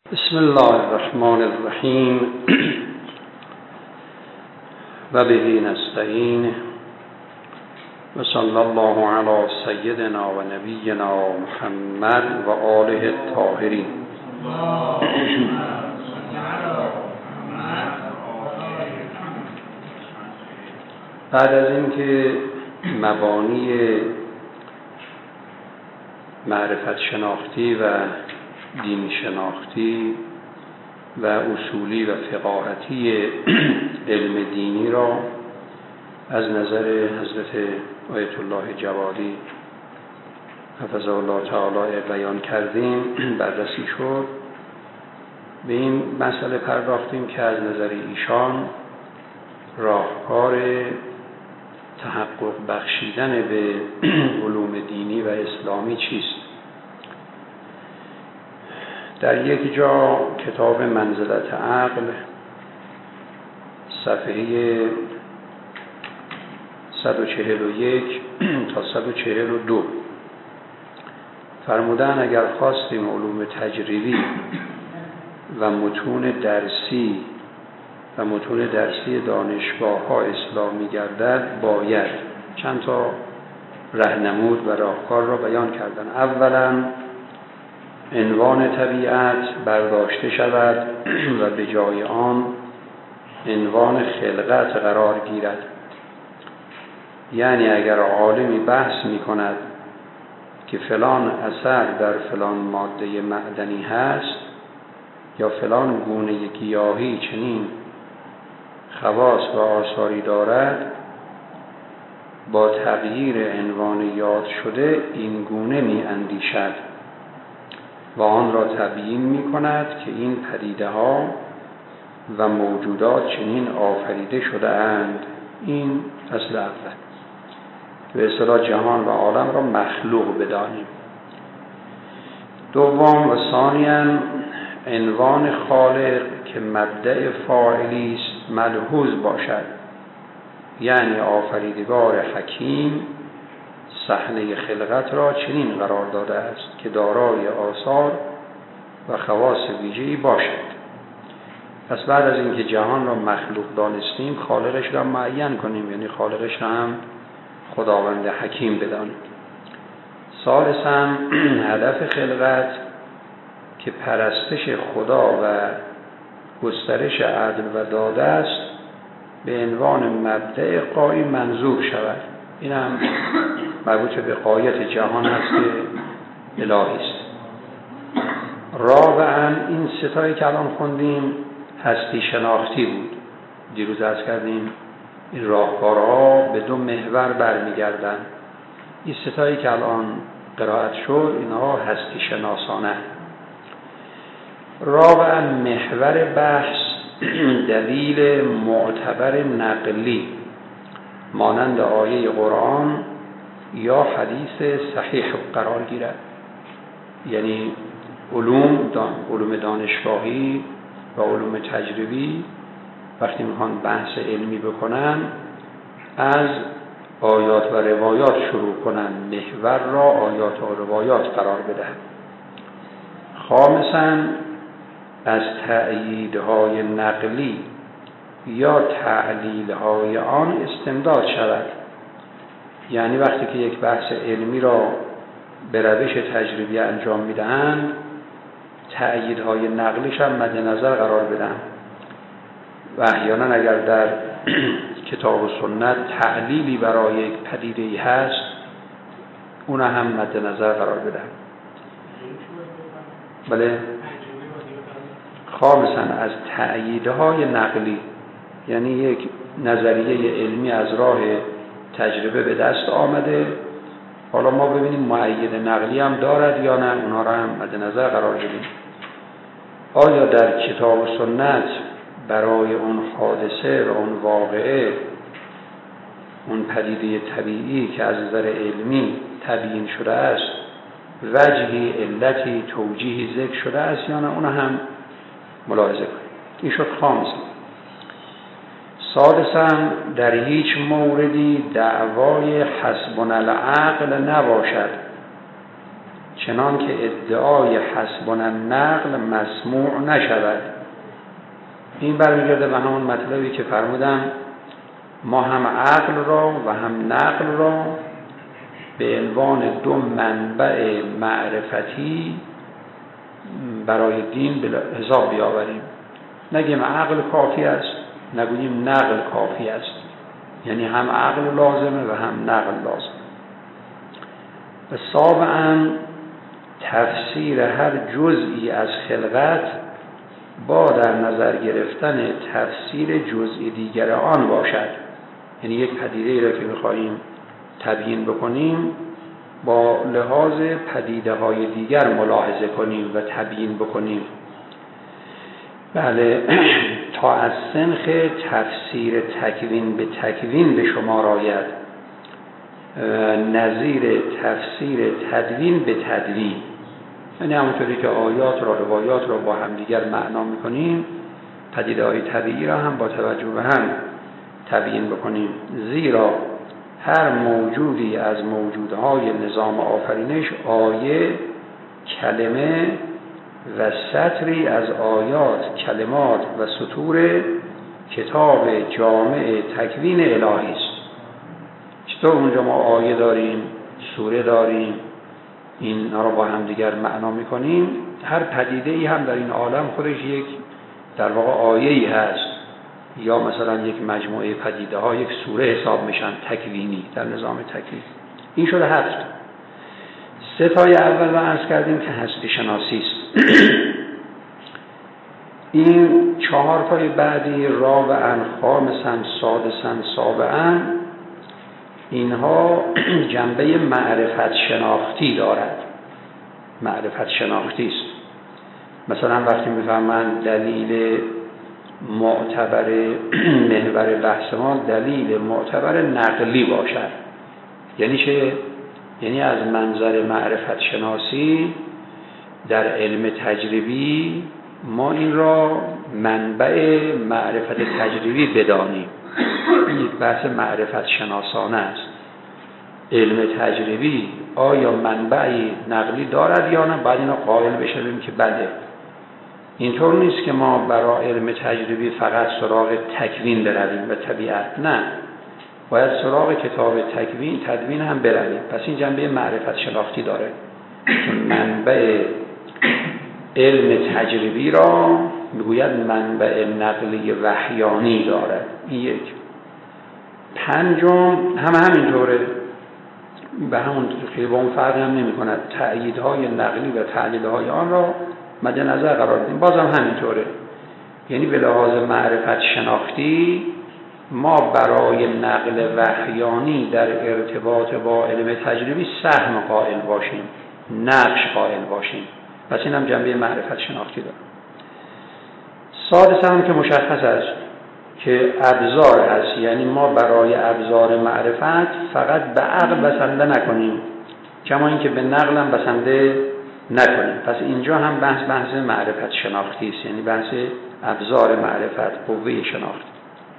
بسم الله الرحمن الرحیم و به نستعین و صلی الله علی سیدنا و نبینا محمد و آله الطاهرین. بعد از اینکه مبانی معرفت شناختی و دین شناختی و اصولی و فقاهتی علم دینی را از نظر حضرت آیت الله جوادی حفظه الله تعالی بیان کردیم، بررسی شد. به این مسئله پرداختیم که از نظر ایشان راهکار تحقق بخشیدن به علوم دینی و اسلامی چیست. در یک جا کتاب منزلت عقل صفحه 141 تا 142 فرمودن اگر خواستیم علوم تجربی و متون درسی دانشگاه‌ها اسلامی گردد، باید چند تا راهنمود و راهکار را بیان کردن. اولا عنوان طبیعت برداشته شود و به جای آن عنوان خلقت قرار گیرد. یعنی اگر عالمی بحث می کند که فلان اثر در فلان ماده معدنی هست یا فلان گونه گیاهی چنین خواص و آثاری دارد، با تغییر عنوان یاد شده این گونه می اندیشد و آن را تبیین می کند که این پدیده ها و موجودات چنین آفریده شده اند. این اصل اول، به اصطلاح جهان و عالم را مخلوق بدانیم. دوم و ثانیاً عنوان خالق که مبدأ فاعلی است ملحوظ باشد، یعنی آفریدگار حکیم صحنه خلقت را چنین قرار داده است که دارای آثار و خواص ویژه‌ای باشد. پس بعد از اینکه جهان را مخلوق دانستیم، خالقش را معین کنیم، یعنی خالقش را هم خداوند حکیم بدانیم. ثالثاً هدف خلقت که پرستش خدا و گسترش عدل و داده است به عنوان مبدأ غایی منظور شود. این هم مربوط به غایت جهان است که الهی است. رابعاً این ستایی که الان خوندیم هستی شناختی بود. دیروز عرض کردیم این راهکارها به دو محور برمیگردن. این ستایی که الان قرائت شد اینها هستی شناسانه. رابعاً محور بحث دلیل معتبر نقلی مانند آیه قرآن یا حدیث صحیح قرار گیرد. یعنی علوم دانشگاهی و علوم تجربی وقتی میخوان بحث علمی بکنن از آیات و روایات شروع کنن، محور را آیات و روایات قرار بدهند. خامساً از تأییدهای نقلی یا تعلیلهای آن استمداد شود. یعنی وقتی که یک بحث علمی را به روش تجربی انجام میدهند، تأییدهای نقلیش هم مد نظر قرار بدن و احیانا اگر در کتاب و سنت تعلیلی برای یک پدیده‌ای هست اون هم مد نظر قرار بدن. بله. خامساً از تأییدهای نقلی، یعنی یک نظریه علمی از راه تجربه به دست آمده، حالا ما ببینیم مؤید نقلی هم دارد یا نه، اونا را هم مد نظر قرار بدیم. آیا در کتاب و سنت برای اون حادثه و اون واقعه، اون پدیده طبیعی که از نظر علمی تبیین شده است، وجهی، علتی، توجیهی ذکر شده است یا نه، اون هم ملاحظه کنیم. این شد خامس. سادساً در هیچ موردی دعوای حسبنا العقل نباشد، چنان که ادعای حسبنا النقل مسموع نشود. این برمیگرده به همون مطلبی که فرمودم ما هم عقل را و هم نقل را به عنوان دو منبع معرفتی برای دین به حساب بیاوریم. نگیم عقل کافی است، نگوییم نقل کافی است. یعنی هم عقل لازمه و هم نقل لازم. و سابعاً تفسیر هر جزئی از خلقت با در نظر گرفتن تفسیر جزئی دیگر آن باشد. یعنی یک پدیده‌ای را که می‌خواهیم تبیین بکنیم با لحاظ پدیده‌های دیگر ملاحظه کنیم و تبیین بکنیم. بله، تا از سنخ تفسیر تکوین به تکوین به شما آید، نظیر تفسیر تدوین به تدوین. یعنی همونطوری که آیات را، روایات را با هم دیگر معنا می‌کنیم، پدیده‌های طبیعی را هم با توجه به هم تبیین بکنیم. زیرا هر موجودی از موجودهای نظام آفرینش آیه، کلمه و سطری از آیات، کلمات و سطور کتاب جامع تکوین الهی است. چطور اونجا ما آیه داریم، سوره داریم، این را با هم دیگر معنا می‌کنیم. هر پدیده‌ای هم در این عالم خودش یک در واقع آیه‌ای هست، یا مثلا یک مجموعه پدیده‌ها یک سوره حساب میشن تکوینی در نظام تکوین. این شده 7. 3 تای اول رو عرض کردیم که هستی شناسی است. این 4 تای بعدی رابعاً، خامساً، سادساً، سابعاً، اینها جنبه معرفت شناختی دارد. معرفت شناختی است. مثلا وقتی میفهمند دلیل معتبر محور بحث ما دلیل معتبر نقلی باشد. یعنی چه؟ یعنی از منظر معرفت شناسی در علم تجربی ما این را منبع معرفت تجربی بدانیم. یک بحث معرفت شناسانه است. علم تجربی آیا منبعی نقلی دارد یا نه؟ باید اینو قائل بشویم که بله. اینطور نیست که ما برای علم تجربی فقط سراغ تکوین برویم و طبیعت، نه، باید سراغ کتاب تدوین هم برویم. پس این جنبه معرفت شناختی داره. منبع علم تجربی را میگوید منبع نقلی وحیانی داره. این یک. 5 هم همینطوره، به همون خیلی با اون فرق هم نمی کند. تأییدهای نقلی و تعلیلهای آن را مد نظر قرار دیم. باز هم همینطوره. یعنی به لحاظ معرفت شناختی ما برای نقل وحیانی در ارتباط با علم تجربی سهم قائل باشیم، نقش قائل باشیم. پس این هم جنبه معرفت شناختی داره. سادس هم که مشخص است که ابزار هست. یعنی ما برای ابزار معرفت فقط به عقل بسنده نکنیم، کما اینکه به نقل هم بسنده نکنیم. پس اینجا هم بحث معرفت شناختی است. یعنی بحث ابزار معرفت، قوه شناختی.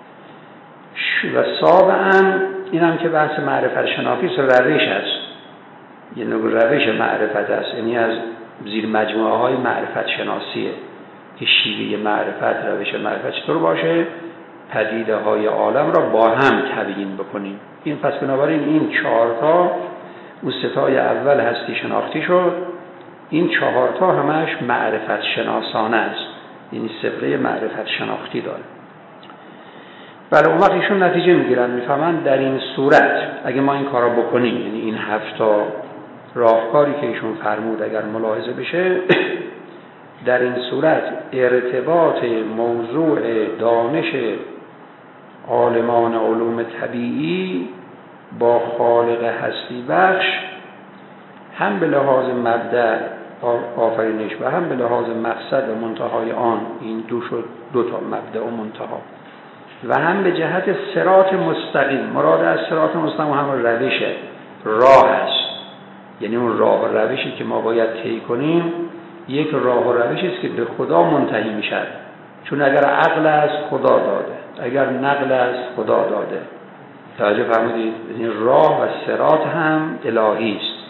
و سابعاً این هم که بحث معرفت شناختی است، روش است. یه نوع روش معرفت است. یعنی از زیر مجموعه های معرفت شناسیه که شیوه معرفت، روش معرفت چطور باشه، پدیده های عالم را با هم تبیین بکنیم. این پس بنابراین این 4 تا، اون 3 تای اول هستی شناختی شد، این 4 تا همش معرفت شناسانه است. یعنی سفره معرفت شناختی داره. بله، اون وقت ایشون نتیجه میگیرن، میفهمن در این صورت اگه ما این کارا بکنیم، یعنی این 7 تا راهکاری که ایشون فرمود اگر ملاحظه بشه، در این صورت ارتباط موضوع دانش عالمان علوم طبیعی با خالق هستی بخش هم به لحاظ مبدأ آفرینش و هم به لحاظ مقصد و منتهای آن، این دو تا مبدأ و منتها، و هم به جهت صراط مستقیم. مراد از صراط مستقیم هم روشه، راه است. یعنی اون راه و روشی که ما باید طی کنیم یک راه و روشی است که به خدا منتهی میشد. چون اگر عقل است خدا داده، اگر نقل است خدا داده. توجه فرمودید؟ این راه و صراط هم الهی است.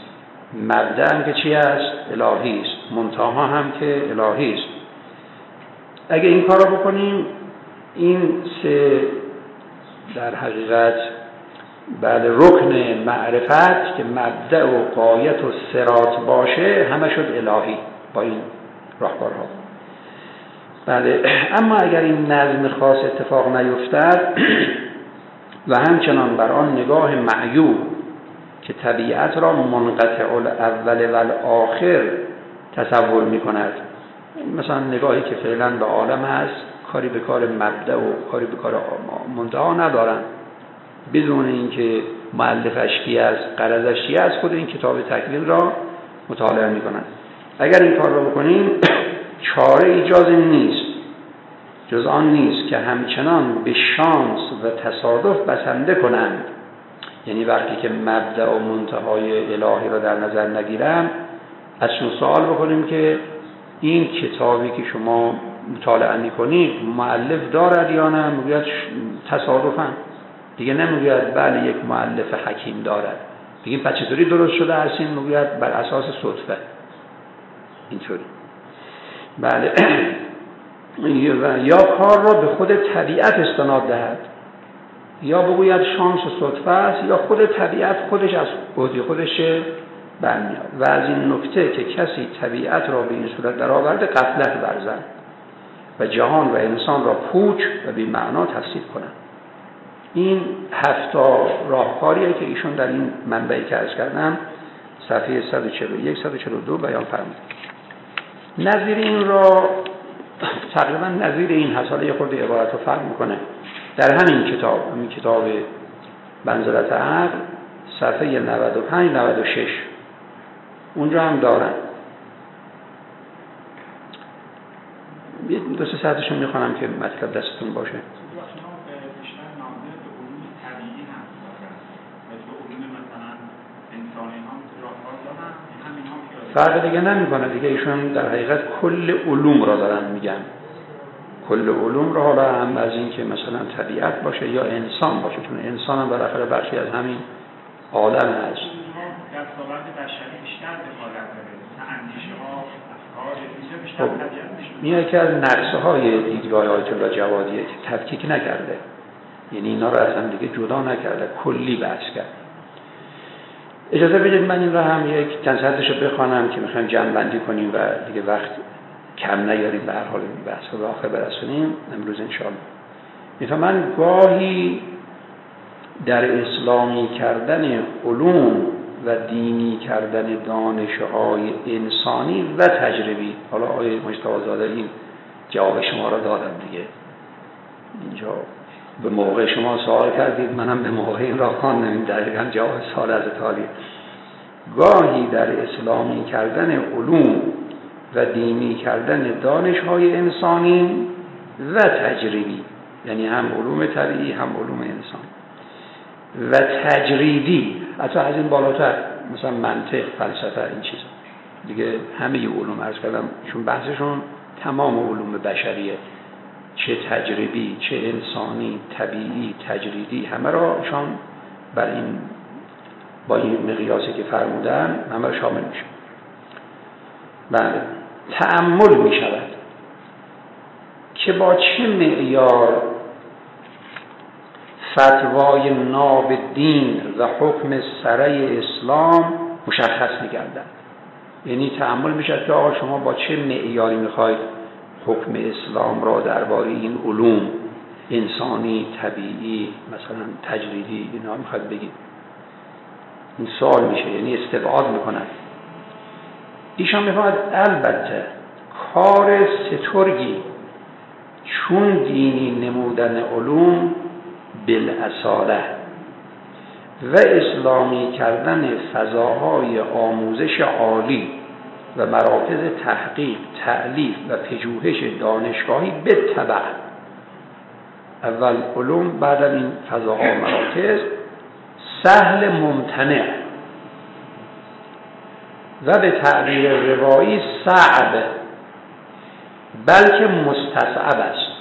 مبدأ هم که چی است؟ الهی است. منتها هم که الهی است. اگه این کار رو بکنیم، این سه در حقیقت رکن معرفت که مبدأ و غایت و صراط باشه، همه شد الهی با این راهکارها. بله. اما اگر این نظم خاص اتفاق نیفتد و همچنان بر آن نگاه معیوب که طبیعت را منقطع الاول و الاخر تصور می کند، مثلا نگاهی که فعلا به عالم هست، کاری به کار مبدأ و کاری به کار منتها ندارن، بدون اینکه مؤلفش کی است، غرضش چی است، خود این کتاب تکوین را مطالعه می کند. اگر این کار را بکنیم، چاره ایجاز نیست جز آن نیست که همچنان به شانس و تصادف بسنده کنند. یعنی وقتی که مبدأ و منتهای الهی را در نظر نگیرم، ازشون سوال بکنیم که این کتابی که شما مطالعه می‌کنید مؤلف دارد یا نه؟ میگوید تصادفاً. دیگه نمیگوید بله یک مؤلف حکیم دارد. بگیم پس چطوری درست شده هستین؟ میگوید بر اساس صدفه. اینطوری. بله. یا کار را به خود طبیعت استناد دهد، یا بگوید شانس و صدفه است، یا خود طبیعت خودش از خودش برمیاد. و از این نکته که کسی طبیعت را به این صورت در آورده غفلت ورزد و جهان و انسان را پوچ و بی معنا تصدیق کنند. این 7 راهکاریه که ایشون در این منبعی که عرض کردم صفحه 141 142 بیان فرمود. نظیر این را تقریبا نظیر این حساله یه خورده عبارت رو فرق میکنه در همین کتاب منزلت عقل صفحه 95 96 اونجا هم دارن. دو سه ساعتشون میخوانم که مطلب دستتون باشه. فرق دیگه نمیکنه دیگه. ایشون در حقیقت کل علوم را دارن میگن، کل علوم را، حالا هم از این که مثلا طبیعت باشه یا انسان باشه، چون انسان هم بالاخره بخشی از همین عالم هست. در صورت بشری بیشتر دخالت داره، اندیشه ها، افکار بیشتر طبیعت میشه. این یکی از نقص‌های دیدگاه آیت الله جوادیه که تفکیک نکرده، یعنی اینا رو از هم دیگه جدا نکرده، کلی بحث کرد. اجازه بدید من این را هم یک چند سطرشو بخوانم که میخوایم جمع بندی کنیم و دیگه وقت کم نیاریم، به هر حال این بحث رو به آخر برسونیم امروز انشاءالله. میفهمن گاهی در اسلامی کردن علوم و دینی کردن دانش‌های انسانی و تجربی، حالا آقای مجتبی زاده این جواب شما را دادم دیگه، اینجا به موقع شما سوال کردید، منم به موقع این را خواندم، دقیقاً جواب سوال از تالی. گاهی در اسلامی کردن علوم و دینی کردن دانش‌های انسانی و تجربی، یعنی هم علوم طبیعی هم علوم انسان و تجریدی، حتی از این بالاتر مثلا منطق، فلسفه، این چیزا دیگه همه علوم عرض کردم، چون بحثشون تمام علوم بشریه، چه تجربی، چه انسانی، طبیعی، تجریدی، همه را شان بر این با این مقیاسی که فرمودن همه شامل میشه. بله. تأمل می شود که با چه معیار فتوای ناب دین و حکم سره اسلام مشخص می گردد. یعنی تأمل می شود که آقا شما با چه معیاری می خواهید حکم اسلام را درباره این علوم انسانی، طبیعی، مثلا تجریدی، اینا می خواهید بگید. این سوال میشه، یعنی استبعاد میکنن. ایشان میفهمد البته کار سترگی چون دینی نمودن علوم بالاصاله و اسلامی کردن فضاهای آموزش عالی و مراکز تحقیق، تألیف و پژوهش دانشگاهی به تبع، اول علوم بعد این فضاها و مراکز، سهل ممتنع و به تعبیر روایی صعب بلکه مستصعب است.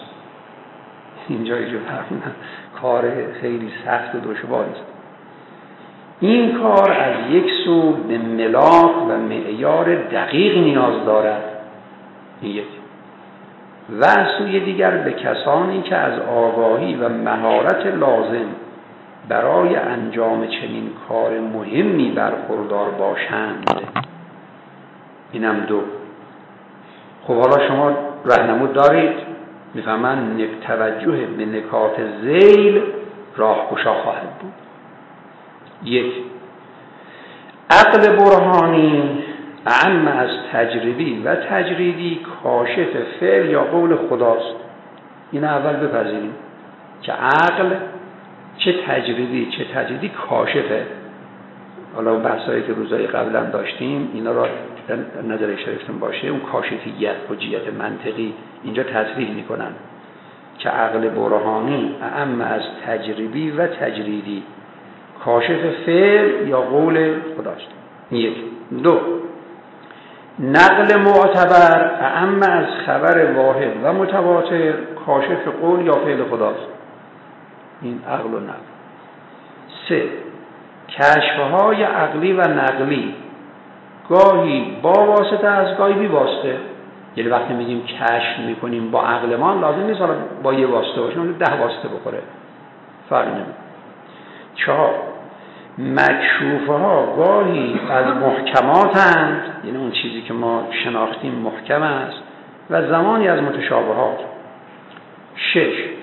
اینجا فرمودن کار خیلی سخت و دشواری است. این کار از یک سو به ملاک و معیار دقیق نیاز دارد، این یک، و از سوی دیگر به کسانی که از آگاهی و مهارت لازم برای انجام چنین کار مهمی برخوردار باشند. اینم دو. خب حالا شما راهنمود دارید، میفهمن توجه به نکات ذیل راهگشا خواهد بود. یک، عقل برهانی اعم از تجربی و تجریدی کاشف فعل یا قول خداست. این اول بپذیریم که عقل چه تجربی چه تجریدی کاشفه. حالا بحثایی که روزهای قبلا داشتیم اینا را نظرش گرفتون باشه، اون کاشفیت حجیت منطقی اینجا تصریح میکنن که عقل برهانی اعم از تجربی و تجریدی کاشف فعل یا قول خداست. یک. دو، نقل معتبر اعم از خبر واحد و متواتر کاشف قول یا فعل خداست. این عقل و نقل. سه، کشفهای عقلی و نقلی گاهی با واسطه از گاهی بی واسطه. یعنی وقتی میگیم کشف میکنیم با عقل ما لازم نیست حالا با یه واسطه باشه، اون 10 واسطه بخوره، فرق نمیکنه. 4، مکشوفه ها گاهی از محکماتند، یعنی اون چیزی که ما شناختیم محکم است، و زمانی از متشابهات. 6،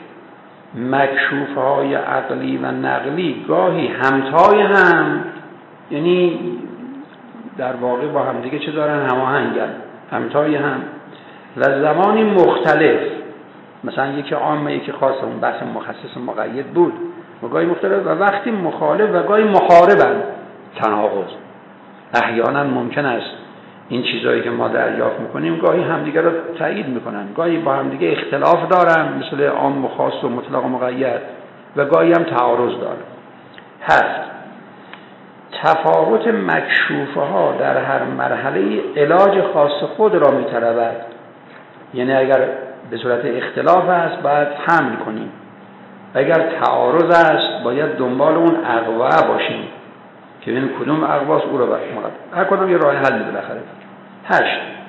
مکشوفه های عقلی و نقلی گاهی همتای هم، یعنی در واقع با هم دیگه چه دارن؟ هماهنگن، همتای هم، و زمانی مختلف. مثلا یکی عامه یکی خاصه، اون بحث مخصص مقید بود، و گاهی مختلف و وقتی مخالف و گاهی مخاربن، تناقض. احیانا ممکن است این چیزایی که ما دریافت میکنیم گاهی همدیگه رو تایید میکنن، گاهی با همدیگه اختلاف دارن، مثل عام و خاص و مطلق و مقید، و گاهی هم تعارض دارن. 7، تفاوت مکشوفه ها در هر مرحله علاج خاص خود را میطلبد. یعنی اگر به صورت اختلاف است باید حمل کنیم، اگر تعارض است باید دنبال اون اقوا باشیم که ببینیم کدوم اقواست او را هر کدوم یه راه حل بالاخره. 8،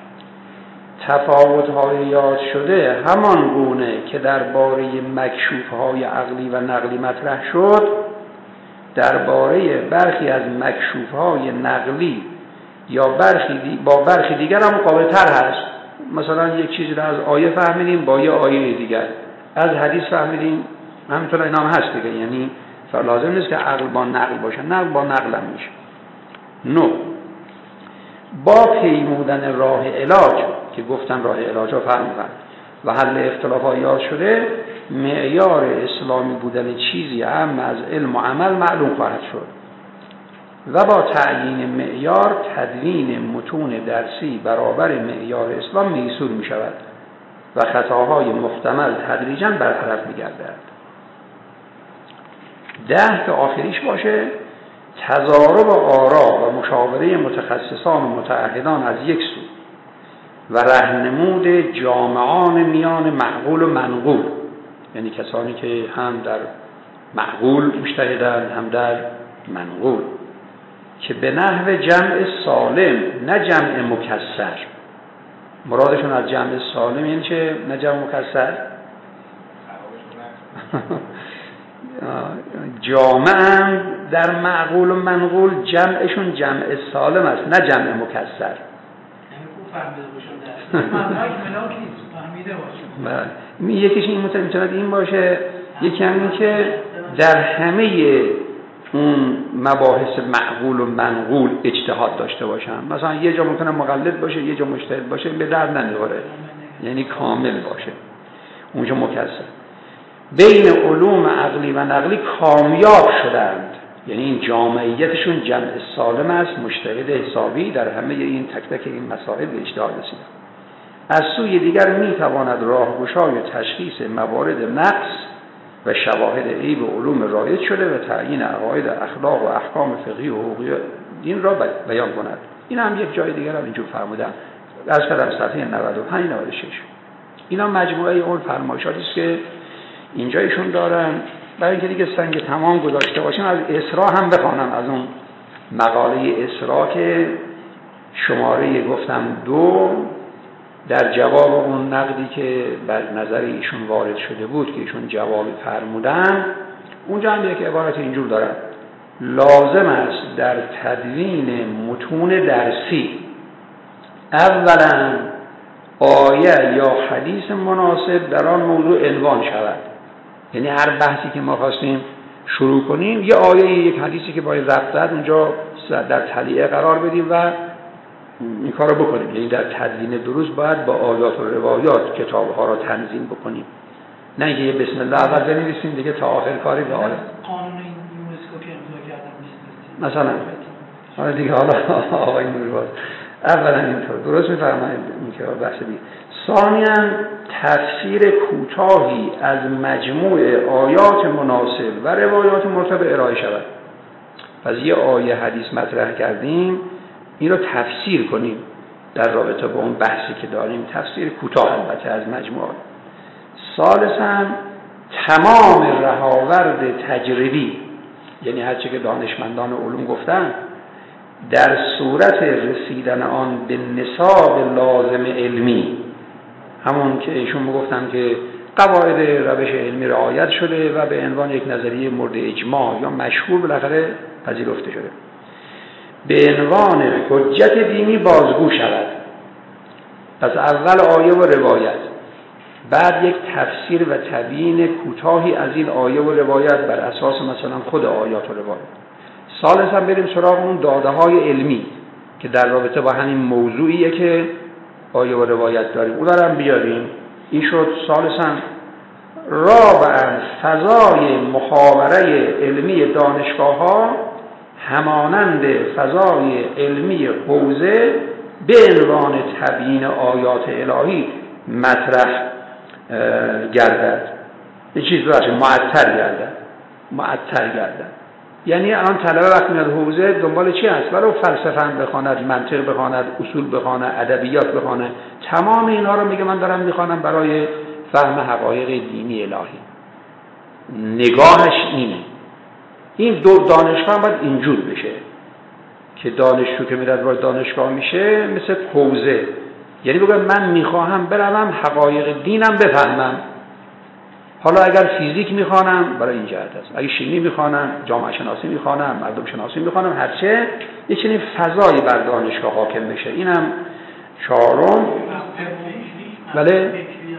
تفاوت های یاد شده همان گونه که درباره مکشوف های عقلی و نقلی مطرح شد، درباره برخی از مکشوف های نقلی یا با برخی دیگر هم قابل تر هست. مثلا یک چیزی را از آیه فهمیدیم با یه آیه دیگر، از حدیث فهمیدیم، همینطور اینا هم هست دیگه. یعنی لازم نیست که عقل با نقل باشه، نقل با نقل هم میشه. 9، با پیمودن راه علاج که گفتن راه علاج ها فرمودن و حل اختلافات یاد شده، معیار اسلامی بودن چیزی اعم از علم و عمل معلوم خواهد شد و با تعیین معیار تدوین متون درسی برابر معیار اسلام میسور می شود و خطاهای محتمل تدریجاً برطرف می گردد. 10 که آخریش باشه، تضارب آرا و مشاوره متخصصان و متعهدان از یک سو و راهنمود جامعان میان معقول و منقول، یعنی کسانی که هم در معقول مجتهدند هم در منقول، که به نحو جمع سالم نه جمع مکسر. مرادشون از جمع سالم یعنی چه؟ نه جمع مکسر. جامع در معقول و منقول جمعشون جمع سالم است نه جمع مکسر. یکیش این میتواند این باشه، یکی هم این که در همه اون مباحث معقول و منقول اجتهاد داشته باشن. مثلا یه جا ممکنه مقلد باشه، یه جا مجتهد باشه، به درد نمیخوره، یعنی کامل باشه، اونجا مکسر. بین علوم عقلی و نقلی کامیاب شدند، یعنی این جامعیتشون جمع سالم است، مجتهد حسابی در همه این تک تک این مسائل به اجتهاد رسیدند. از سوی دیگر میتواند راهگشای تشخیص موارد نقص و شواهد عیب و علوم رایج شده و تعیین عقاید اخلاق و احکام فقهی و حقوقی دین را بیان کند. این هم یک جای دیگر هم اینجور فرمودن از کلام صفحه 95 96. اینا مجموعه اون فرمایشاتی است که اینجا ایشون دارن برای اینکه دیگه سنگ تمام گذاشته باشیم از اسراء هم بخوانم، از اون مقاله اسراء که شماره گفتم 2 در جواب اون نقدی که بر نظر ایشون وارد شده بود که ایشون جواب فرمودن، اونجا هم یک عبارت اینجور دارن: لازم است در تدوین متون درسی اولا آیه یا حدیث مناسب در آن موضوع عنوان شود. یعنی هر بحثی که ما خواستیم شروع کنیم یه آیه یک حدیثی که باید ربط داد اونجا در تلیعه قرار بدیم و این کار رو بکنیم. یعنی در تدوین دروس باید با آیات و روایات کتاب‌ها را تنظیم بکنیم، نه اینکه یه بسم الله اول بنویسیم دیگه تا آخر کاری به آیه. قانون یونسکو که امضا کردن مثلا حالا دیگه حالا آقای نورباز اولا اینطور درست می‌فرمایید این که بحث دیگه. ثانیاً تفسیر کوتاهی از مجموع آیات مناسب و روایات مرتبط ارائه شود. پس یه آیه حدیث مطرح کردیم، این رو تفسیر کنیم در رابطه با اون بحثی که داریم، تفسیر کوتاه البته از مجموعه. ثالثاً تمام رهاورد تجربی، یعنی هر چه که دانشمندان علوم گفتن، در صورت رسیدن آن به نصاب لازم علمی، همون که ایشون میگفتن که قواعد روش علمی رعایت شده و به عنوان یک نظریه مورد اجماع یا مشهور بالاخره پذیرفته شده، به عنوان حجت دینی بازگو شود. پس اول آیه و روایت، بعد یک تفسیر و تبیین کوتاهی از این آیه و روایت بر اساس مثلا خود آیات و روایت. ثالثاً بریم سراغ اون داده های علمی که در رابطه با همین موضوعیه که آیه و روایت داریم، اون رو هم بیاریم. این شد ثالثاً. رابعاً فضای محاوره علمی دانشگاه‌ها همانند فضای علمی حوزه به عنوان تبیین آیات الهی مطرح گردد. این چیز باشه معطر گردد. یعنی الان طلبه وقتی میاد حوزه دنبال چی هست؟ ولو فلسفه هم بخواند، منطق بخواند، اصول بخواند، ادبیات بخواند، تمام اینا رو میگه من دارم میخوانم برای فهم حقایق دینی الهی. نگاهش اینه. این دو دانشگاه هم باید اینجور بشه که دانشجو که میرد وارد دانشگاه میشه مثل حوزه، یعنی بگه من میخواهم بروم حقایق دینم بفهمم. حالا اگر فیزیک میخوانم برای این جهت است، اگر شیمی میخوانم، جامعه شناسی میخوانم، مردم شناسی میخوانم، هرچه یه چنین فضایی بر دانشگاه حاکم بشه. اینم چهارم. بله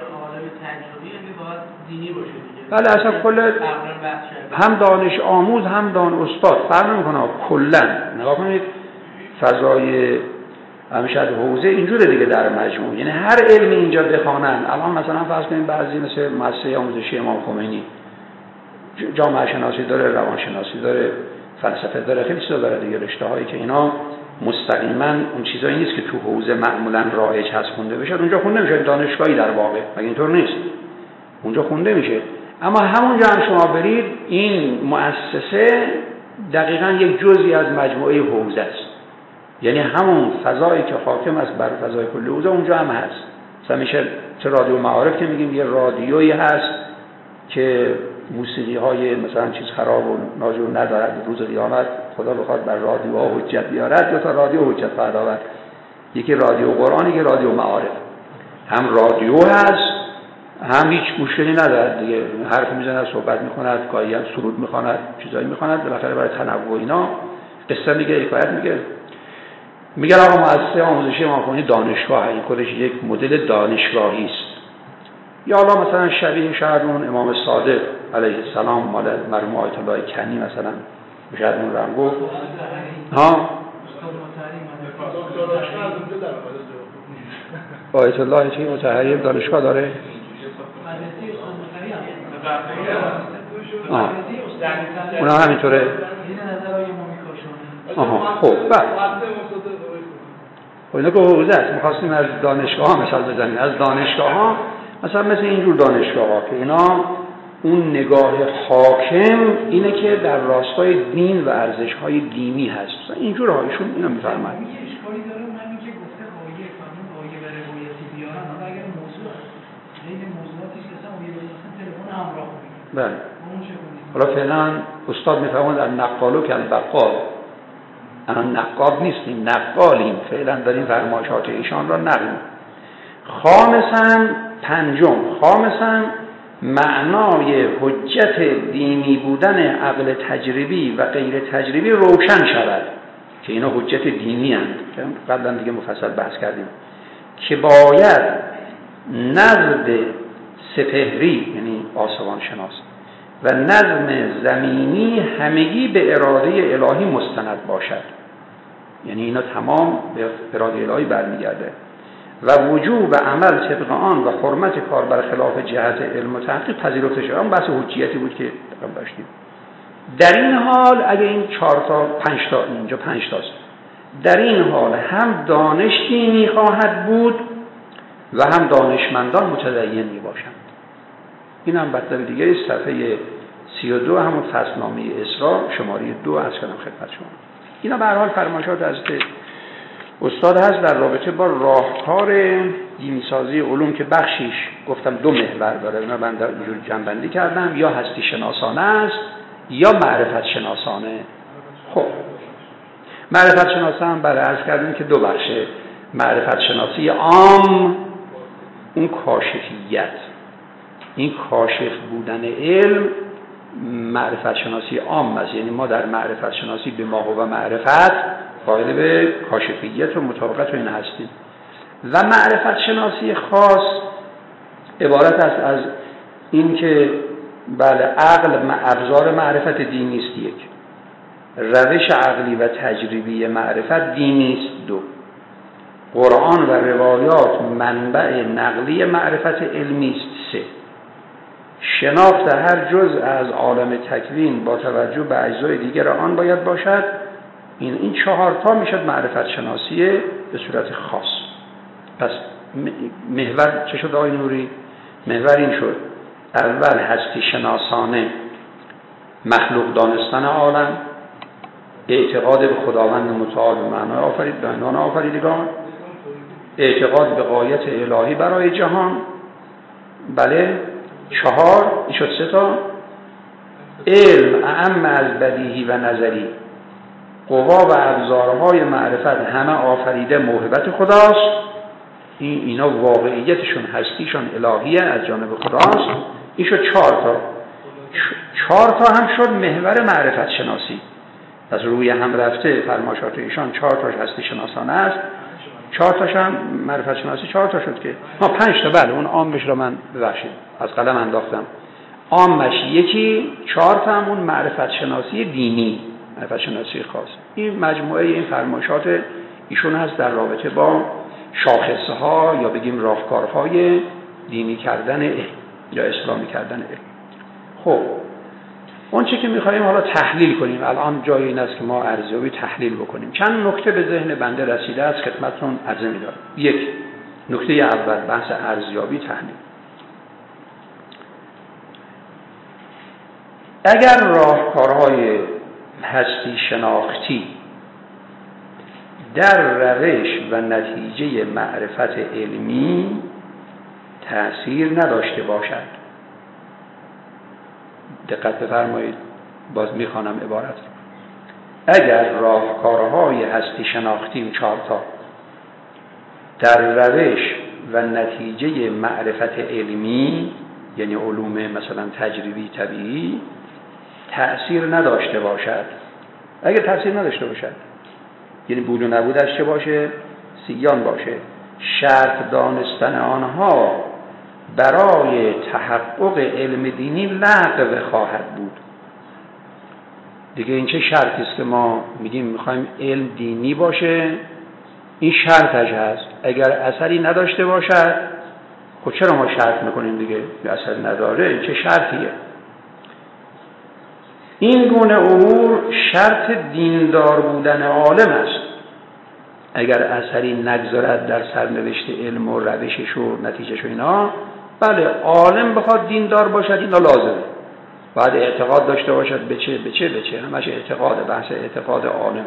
بله اصلا کل هم دانش آموز هم دانش استاد فرق نمیکنه کلا. نگاه کنید فضای همیشه حوزه اینجوره دیگه در مجموع، یعنی هر علمی اینجا بخوانن. الان مثلا فرض کنید بعضی مثل مؤسسه آموزشی امام خمینی جامعه شناسی داره، روان شناسی داره، فلسفه داره، خیلی چیزا داره دیگه، رشته هایی که اینا مستقیما اون چیزایی نیست که تو حوزه معمولا رایج هست خونده بشه، اونجا خونده میشه. دانشگاهی در واقع مگه اینطور نیست؟ اونجا خونده میشه. اما همونجا هم شما برید این مؤسسه دقیقاً یک جزئی از مجموعه حوزه است، یعنی همون فضایی که حاکم است بر فضای کل حوزه اونجا هم هست. مثلا میشه چه رادیو معارف که میگیم یه رادیویی هست که موسیقی های مثلا چیز خراب و ناجور ندارد، روز قیامت خدا بخواد بر رادیوها حجت بیارد، یا تا رادیو حجت خواهد آورد. یکی رادیو قرآنی که رادیو معارف، هم رادیو هست هم هیچ مشکلی ندارد دیگه، حرف میزنه، صحبت میکند، گاهی هم سرود میخواند، چیزایی میخواند، بالاخره برای تنوع اینا قصه میگه، حکایت میگه. میگن آقا مؤسسه آموزشی امام خمینی دانشگاه، این خودش یک مدل دانشگاهی است. یا حالا مثلا شبیه شاید اون امام صادق علیه السلام مال مرحوم آیت الله کنی مثلا شاید اون رو هم گفت. آیت الله چی مطهری دانشگاه داره؟ اونا همینطوره؟ خب اینا که حوزه است. می‌خواستیم از دانشگاه ها مثال بزنیم، از دانشگاه ها مثلا مثل اینجور دانشگاه ها که اینا اون نگاه حاکم اینه که در راستای دین و ارزش های دینی هست. اینجور هایشون اینا می‌فرمایند. یه اشکالی داره اونم که گفته آیه قانون آیه و روایتی بیارن، حالا اگر موضوع غیر موضوعاتی که مثلا آیه مثلا تلفن همراه کنید. بله. اون چه کنید؟ حالا فعلا استاد میفهمند در نقالو که البقال، الان نقاب نیستیم، نقالیم، فعلا داریم فرمایشات ایشان را نقل. خامساً معنای حجت دینی بودن عقل تجربی و غیر تجربی روشن شود که اینا حجت دینی هستند. قبلا دیگه مفصل بحث کردیم که باید نزد سپهری یعنی آسمان شناس و نظم زمینی همگی به اراده الهی مستند باشد، یعنی اینا تمام به اراده الهی برمیگرده و وجوب عمل طبق آن و حرمت کار برخلاف جهت علم و تحقیق پذیرفته شده. اون بحث حجیتی بود که داشتیم. در این حال اگه این 4 تا 5 تا اینجا 5 تاست، در این حال هم دانش دینی خواهد بود و هم دانشمندان متدین می باشند. این هم مطلب دیگه صفحه 32 همون فصلنامه اسراء شماره 2 از کردم خدمت شما. اینا به هر حال فرمایشات از استاد هست در رابطه با راهکار دینی‌سازی علوم که بخشیش گفتم 2 محور داره. اونا من در اینجور جنبندی کردم، یا هستی شناسانه است یا معرفت شناسانه. خب معرفت شناسانه هم برای عرض کردیم که 2 بخشه. معرفت شناسی عام، اون کاشفیت، این کاشف بودن علم معرفت شناسی عام است، یعنی ما در معرفت شناسی به ما و معرفت قائل به کاشفیت و مطابقت و این هستیم. و معرفت شناسی خاص عبارت است از این که بله عقل ابزار معرفت دینی است، یک روش عقلی و تجربی معرفت دینی است، 2 قرآن و روایات منبع نقلی معرفت علمی است، 3 شناخت هر جزء از عالم تکوین با توجه به اجزای دیگر آن باید باشد. این 4 تا میشد معرفت شناسی به صورت خاص. پس محور چه شد آقای نوری؟ محور این شد: اول هستی شناسانه، مخلوق دانستن عالم، اعتقاد به خداوند متعال به معنای آفریدگان، اعتقاد به غایت الهی برای جهان، بله 4 این شد 3 تا. علم اعم از بدیهی و نظری، قوا و ابزارهای معرفت همه آفریده موهبت خداست، اینا واقعیتشون هستیشون الهیه از جانب خداست. این شد 4 تا. 4 تا هم شد محور معرفت شناسی. از روی هم رفته فرمایشات ایشان 4 تاش هستی شناسانه است، 4 تاش هم معرفت شناسی 4 تا شد که 5 تا. بله اون عامش را من ببخشید از قلم انداختم. عامش یکی، 4 تا هم اون معرفت شناسی دینی، معرفت شناسی خاص. این مجموعه این فرمایشات ایشون هست در رابطه با شاخصه ها یا بگیم راهکارهای دینی کردن علم یا اسلامی کردن علم. خب اون چه که می‌خوایم حالا تحلیل کنیم، الان جای این است که ما ارزیابی تحلیل بکنیم. چند نکته به ذهن بنده رسیده است خدمتتون عرض می‌دارم. 1 نکته اول بحث ارزیابی تحلیل. اگر راهکارهای هستی شناختی در روش و نتیجه معرفت علمی تأثیر نداشته باشد، دقت بفرمایید باز میخوانم عبارت، اگر راهکارهای هستی شناختی 4 تا در روش و نتیجه معرفت علمی یعنی علوم مثلا تجربی طبیعی تأثیر نداشته باشد، اگر تأثیر نداشته باشد یعنی بود و نبودش چه باشه؟ سیان باشه، شرط دانستن آنها برای تحقق علم دینی لغو خواهد بود. دیگه این چه شرطی است که ما میگیم میخوایم علم دینی باشه؟ این شرطش هست. اگر اثری نداشته باشد خب چرا ما شرط میکنیم دیگه؟ اثر نداره، این چه شرطیه؟ این گونه امور شرط دیندار بودن عالم است. اگر اثری نگذارد در سرنوشت علم و روشش و نتیجهش و اینا، بله عالم بخواد دیندار باشد اینا لازمه، باید اعتقاد داشته باشد به چه همش اعتقاد، بحث اعتقاد عالمه،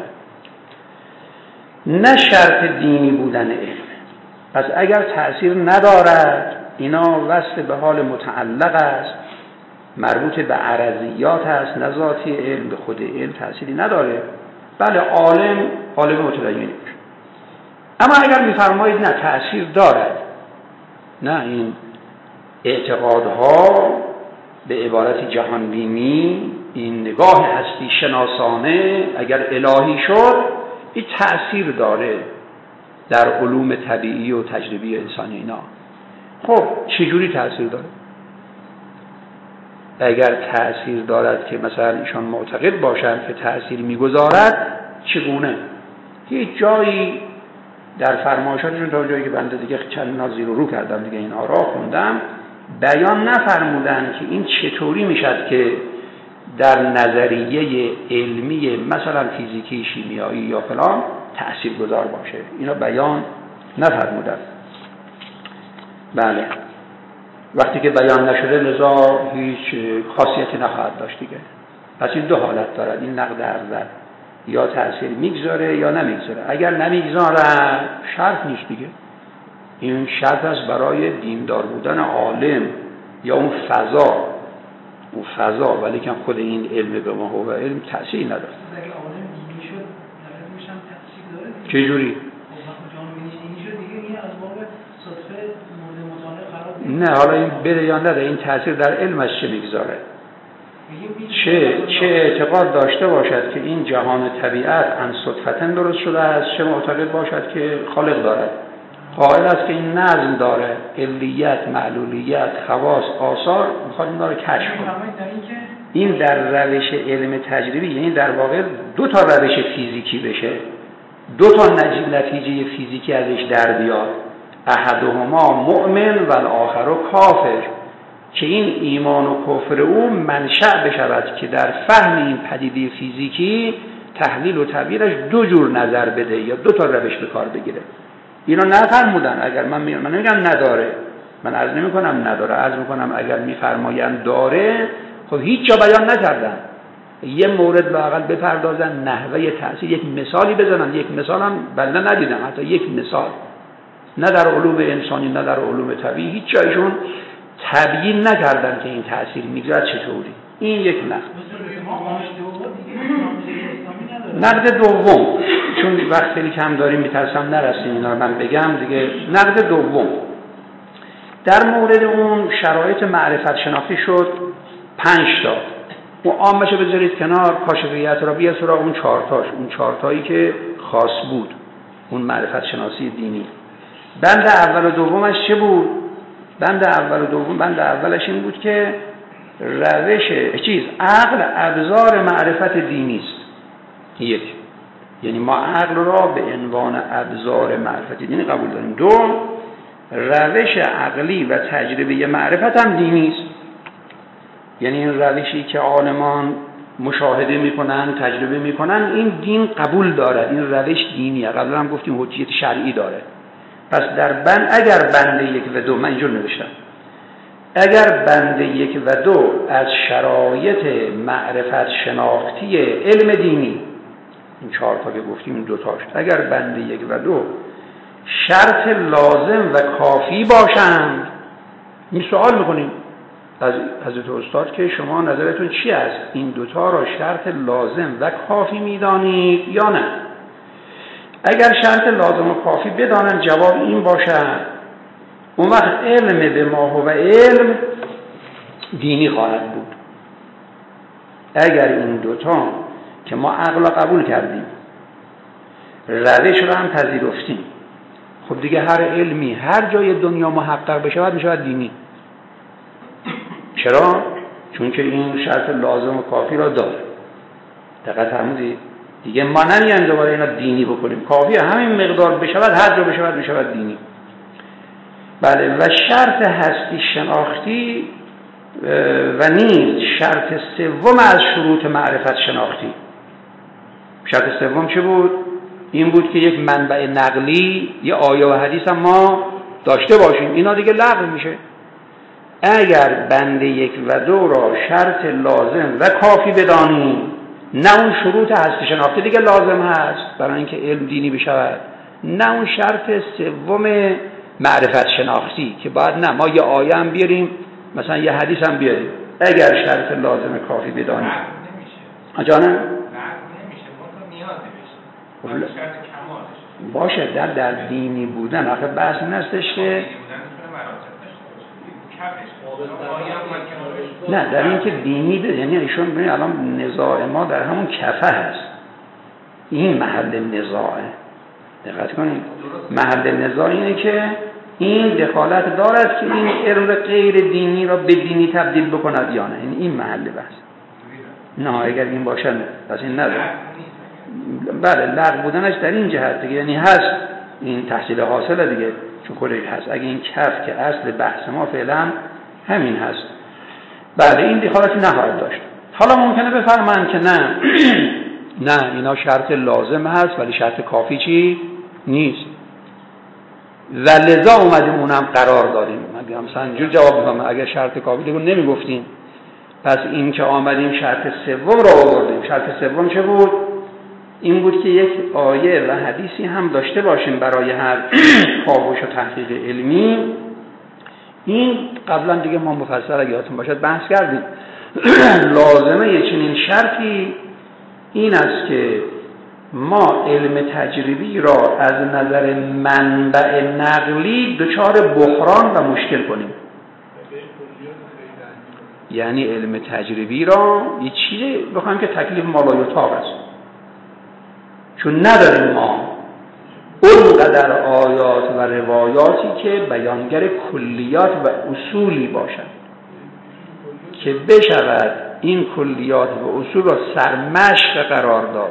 نه شرط دینی بودن علم. پس اگر تأثیر ندارد اینا وصل به حال متعلق است مربوط به عرضیات هست نه ذاتی علم، به خود علم تأثیری نداره. بله عالم متدینی باشه. اما اگر میفرمایید نه تأثیر دارد، نه این اعتقادها به عبارت جهانبینی، این نگاه هستی شناسانه اگر الهی شد این تأثیر داره در علوم طبیعی و تجربی انسانی اینا. خب چجوری تأثیر داره؟ اگر تأثیر دارد که مثلا ایشان معتقد باشند که تأثیر میگذارد، چگونه؟ هیچ جایی در فرمایشاتشون تا جایی که بنده دیگه چند نازی رو کردم دیگه این آرا خوندم، بیان نفرمودن که این چطوری میشد که در نظریه علمی مثلا فیزیکی، شیمیایی یا فلان تأثیرگذار باشه. اینا بیان نفرمودن. بله وقتی که بیان نشده لذا هیچ خاصیتی نخواهد داشت دیگه. پس این دو حالت دارد این نقد ارزد، یا تأثیر میگذاره یا نمیگذاره. اگر نمیگذاره شرط نیست دیگه، این شرط است برای دیندار بودن عالم یا اون فضا، ولی که خود این علم به ما هو علم تأثیر نداره. اگه عالم دینی شد نظرش هم تأثیر داره. چجوری؟ وقتی جهان دینی شد دیگه این از باب صدفه مورد مطالعه قرار میگیره. نه حالا این بده یا نده، این تأثیر در علمش چه میگذاره؟ چه اعتقاد داشته باشد که این جهان طبیعت ان صدفتن درست شده است، چه معتقد باشد که خالق دارد. قائل است که این نظم داره، علیت، معلولیت، خواص، آثار، میخواد اینا رو کشف کنه. این در روش علم تجربی، یعنی در واقع دو تا روش فیزیکی بشه، دو تا نتیجه فیزیکی ازش در بیاد. احدهما مؤمن و الاخر کافر، که این ایمان و کفر او منشأ بشود که در فهم این پدیده فیزیکی تحلیل و تعبیرش دو جور نظر بده یا دو تا روش به کار بگیره. اینا نفرمودن. اگر من نمیگم نداره، من عرض نمی کنم نداره، عرض میکنم اگر میفرمایند داره، خب هیچ جا بیان نکردن. یه مورد لااقل بپردازن، نحوه تأثیر، یک مثالی بزنن. یک مثال هم بنده ندیدم، حتی یک مثال، نه در علوم انسانی نه در علوم طبیعی هیچ جایشون تبیین نکردن که این تأثیر میگذارد چطوری. این یک نقد دوم، چون وقت خیلی کم داریم میترسم نرسیم اینا رو من بگم دیگه. نقد دوم در مورد اون شرایط معرفت شناختی شد 5 تا. اون عامش بذارید کنار، کاشفیت را بیاد سراغ اون 4 تاش، اون 4 تایی که خاص بود، اون معرفت شناسی دینی. بند اول و دومش چه بود؟ بند اولش این بود که روش عقل ابزار معرفت دینی است. یک، یعنی ما عقل را به عنوان ابزار معرفت دینی قبول داریم. دو، روش عقلی و تجربه معرفت هم دینی است. یعنی این روشی که عالمان مشاهده میکنن، تجربه میکنن، این دین قبول دارد، این روش دینیه. قبلا هم گفتیم حجیت شرعی داره. پس در اگر بند 1 و 2 من اینجور نوشتم، اگر بند 1 و 2 از شرایط معرفت شناختی علم دینی، این 4 تا که گفتیم این 2 تاش، اگر بند 1 و 2 شرط لازم و کافی باشند، این سوال میکنیم از حضرت استاد که شما نظرتون چی است؟ این 2 تا را شرط لازم و کافی میدانید یا نه؟ اگر شرط لازم و کافی بدانند جواب این باشد، اون وقت علم به ما هو علم دینی خواهد بود. اگر این 2 تا که ما عقل را قبول کردیم، روش را هم پذیرفتیم، خب دیگه هر علمی هر جای دنیا محقق بشود میشود دینی. چرا؟ چون که این شرط لازم و کافی را داره. دقیق فرمودید؟ دیگه ما نمیایم دوباره اینا دینی بکنیم، کافیه همین مقدار بشود، هر جا بشود میشود دینی. بله. و شرط هستی شناختی و نیز شرط سوم از شروط معرفت شناختی. شرط سوم چه بود؟ این بود که یک منبع نقلی، یه آیه و حدیث هم ما داشته باشیم. اینا دیگه لغو میشه. اگر بند 1 و 2 را شرط لازم و کافی بدانیم، نه اون شروط هستی شناختی دیگه لازم هست برای اینکه علم دینی بشود، نه اون شرط سوم معرفت شناختی که بعد نه ما یه آیه هم بیاریم، مثلا یه حدیث هم بیاریم، اگر شرط لازم کافی بدانی جانم نمیشه منطقه نیازی بشه شرط کمالش باشه در دینی بودن آخه بحث این هستش که نه در این که دینی بده، یعنی ایشون ببینید الان نزاع ما در همون کفه هست، این محل نزاعه. دقت کنید محل نزاع اینه که این دخالت دارد که این علم غیر دینی را به دینی تبدیل بکند یا نه. این محل بحث. نه اگر این باشه نه پس این نداره. بله لغو بودنش در این جهت دیگه، یعنی هست این تحصیل حاصله دیگه، چون خودش هست. اگه این کف که اصل بحث ما فعلا همین هست، بله این دخالتی نخواهد داشت. حالا ممکنه بفرمایند که نه نه اینا شرط لازم هست ولی شرط کافی چی نیست و لذا اومدیم اونم قرار داریم. من مثلا اینجور جواب بدم اگر شرط کافی دیگه نمیگفتیم، پس این که آمدیم شرط سوم را آوردیم. شرط سوم چه بود؟ این بود که یک آیه و حدیثی هم داشته باشیم برای هر کاوش و تحقیق علمی. این قبلا دیگه ما مفصل اگه یادتون باشد بحث کردیم. لازمه یه چنین شرطی این است که ما علم تجربی را از نظر منبع نقلی دچار بحران و مشکل کنیم. یعنی علم تجربی را یه چیزی بخوایم که تکلیف مالایطاق است، چون نداریم ما اونقدر آیات و روایاتی که بیانگر کلیات و اصولی باشند که بشود این کلیات و اصول را سرمشق قرار داد.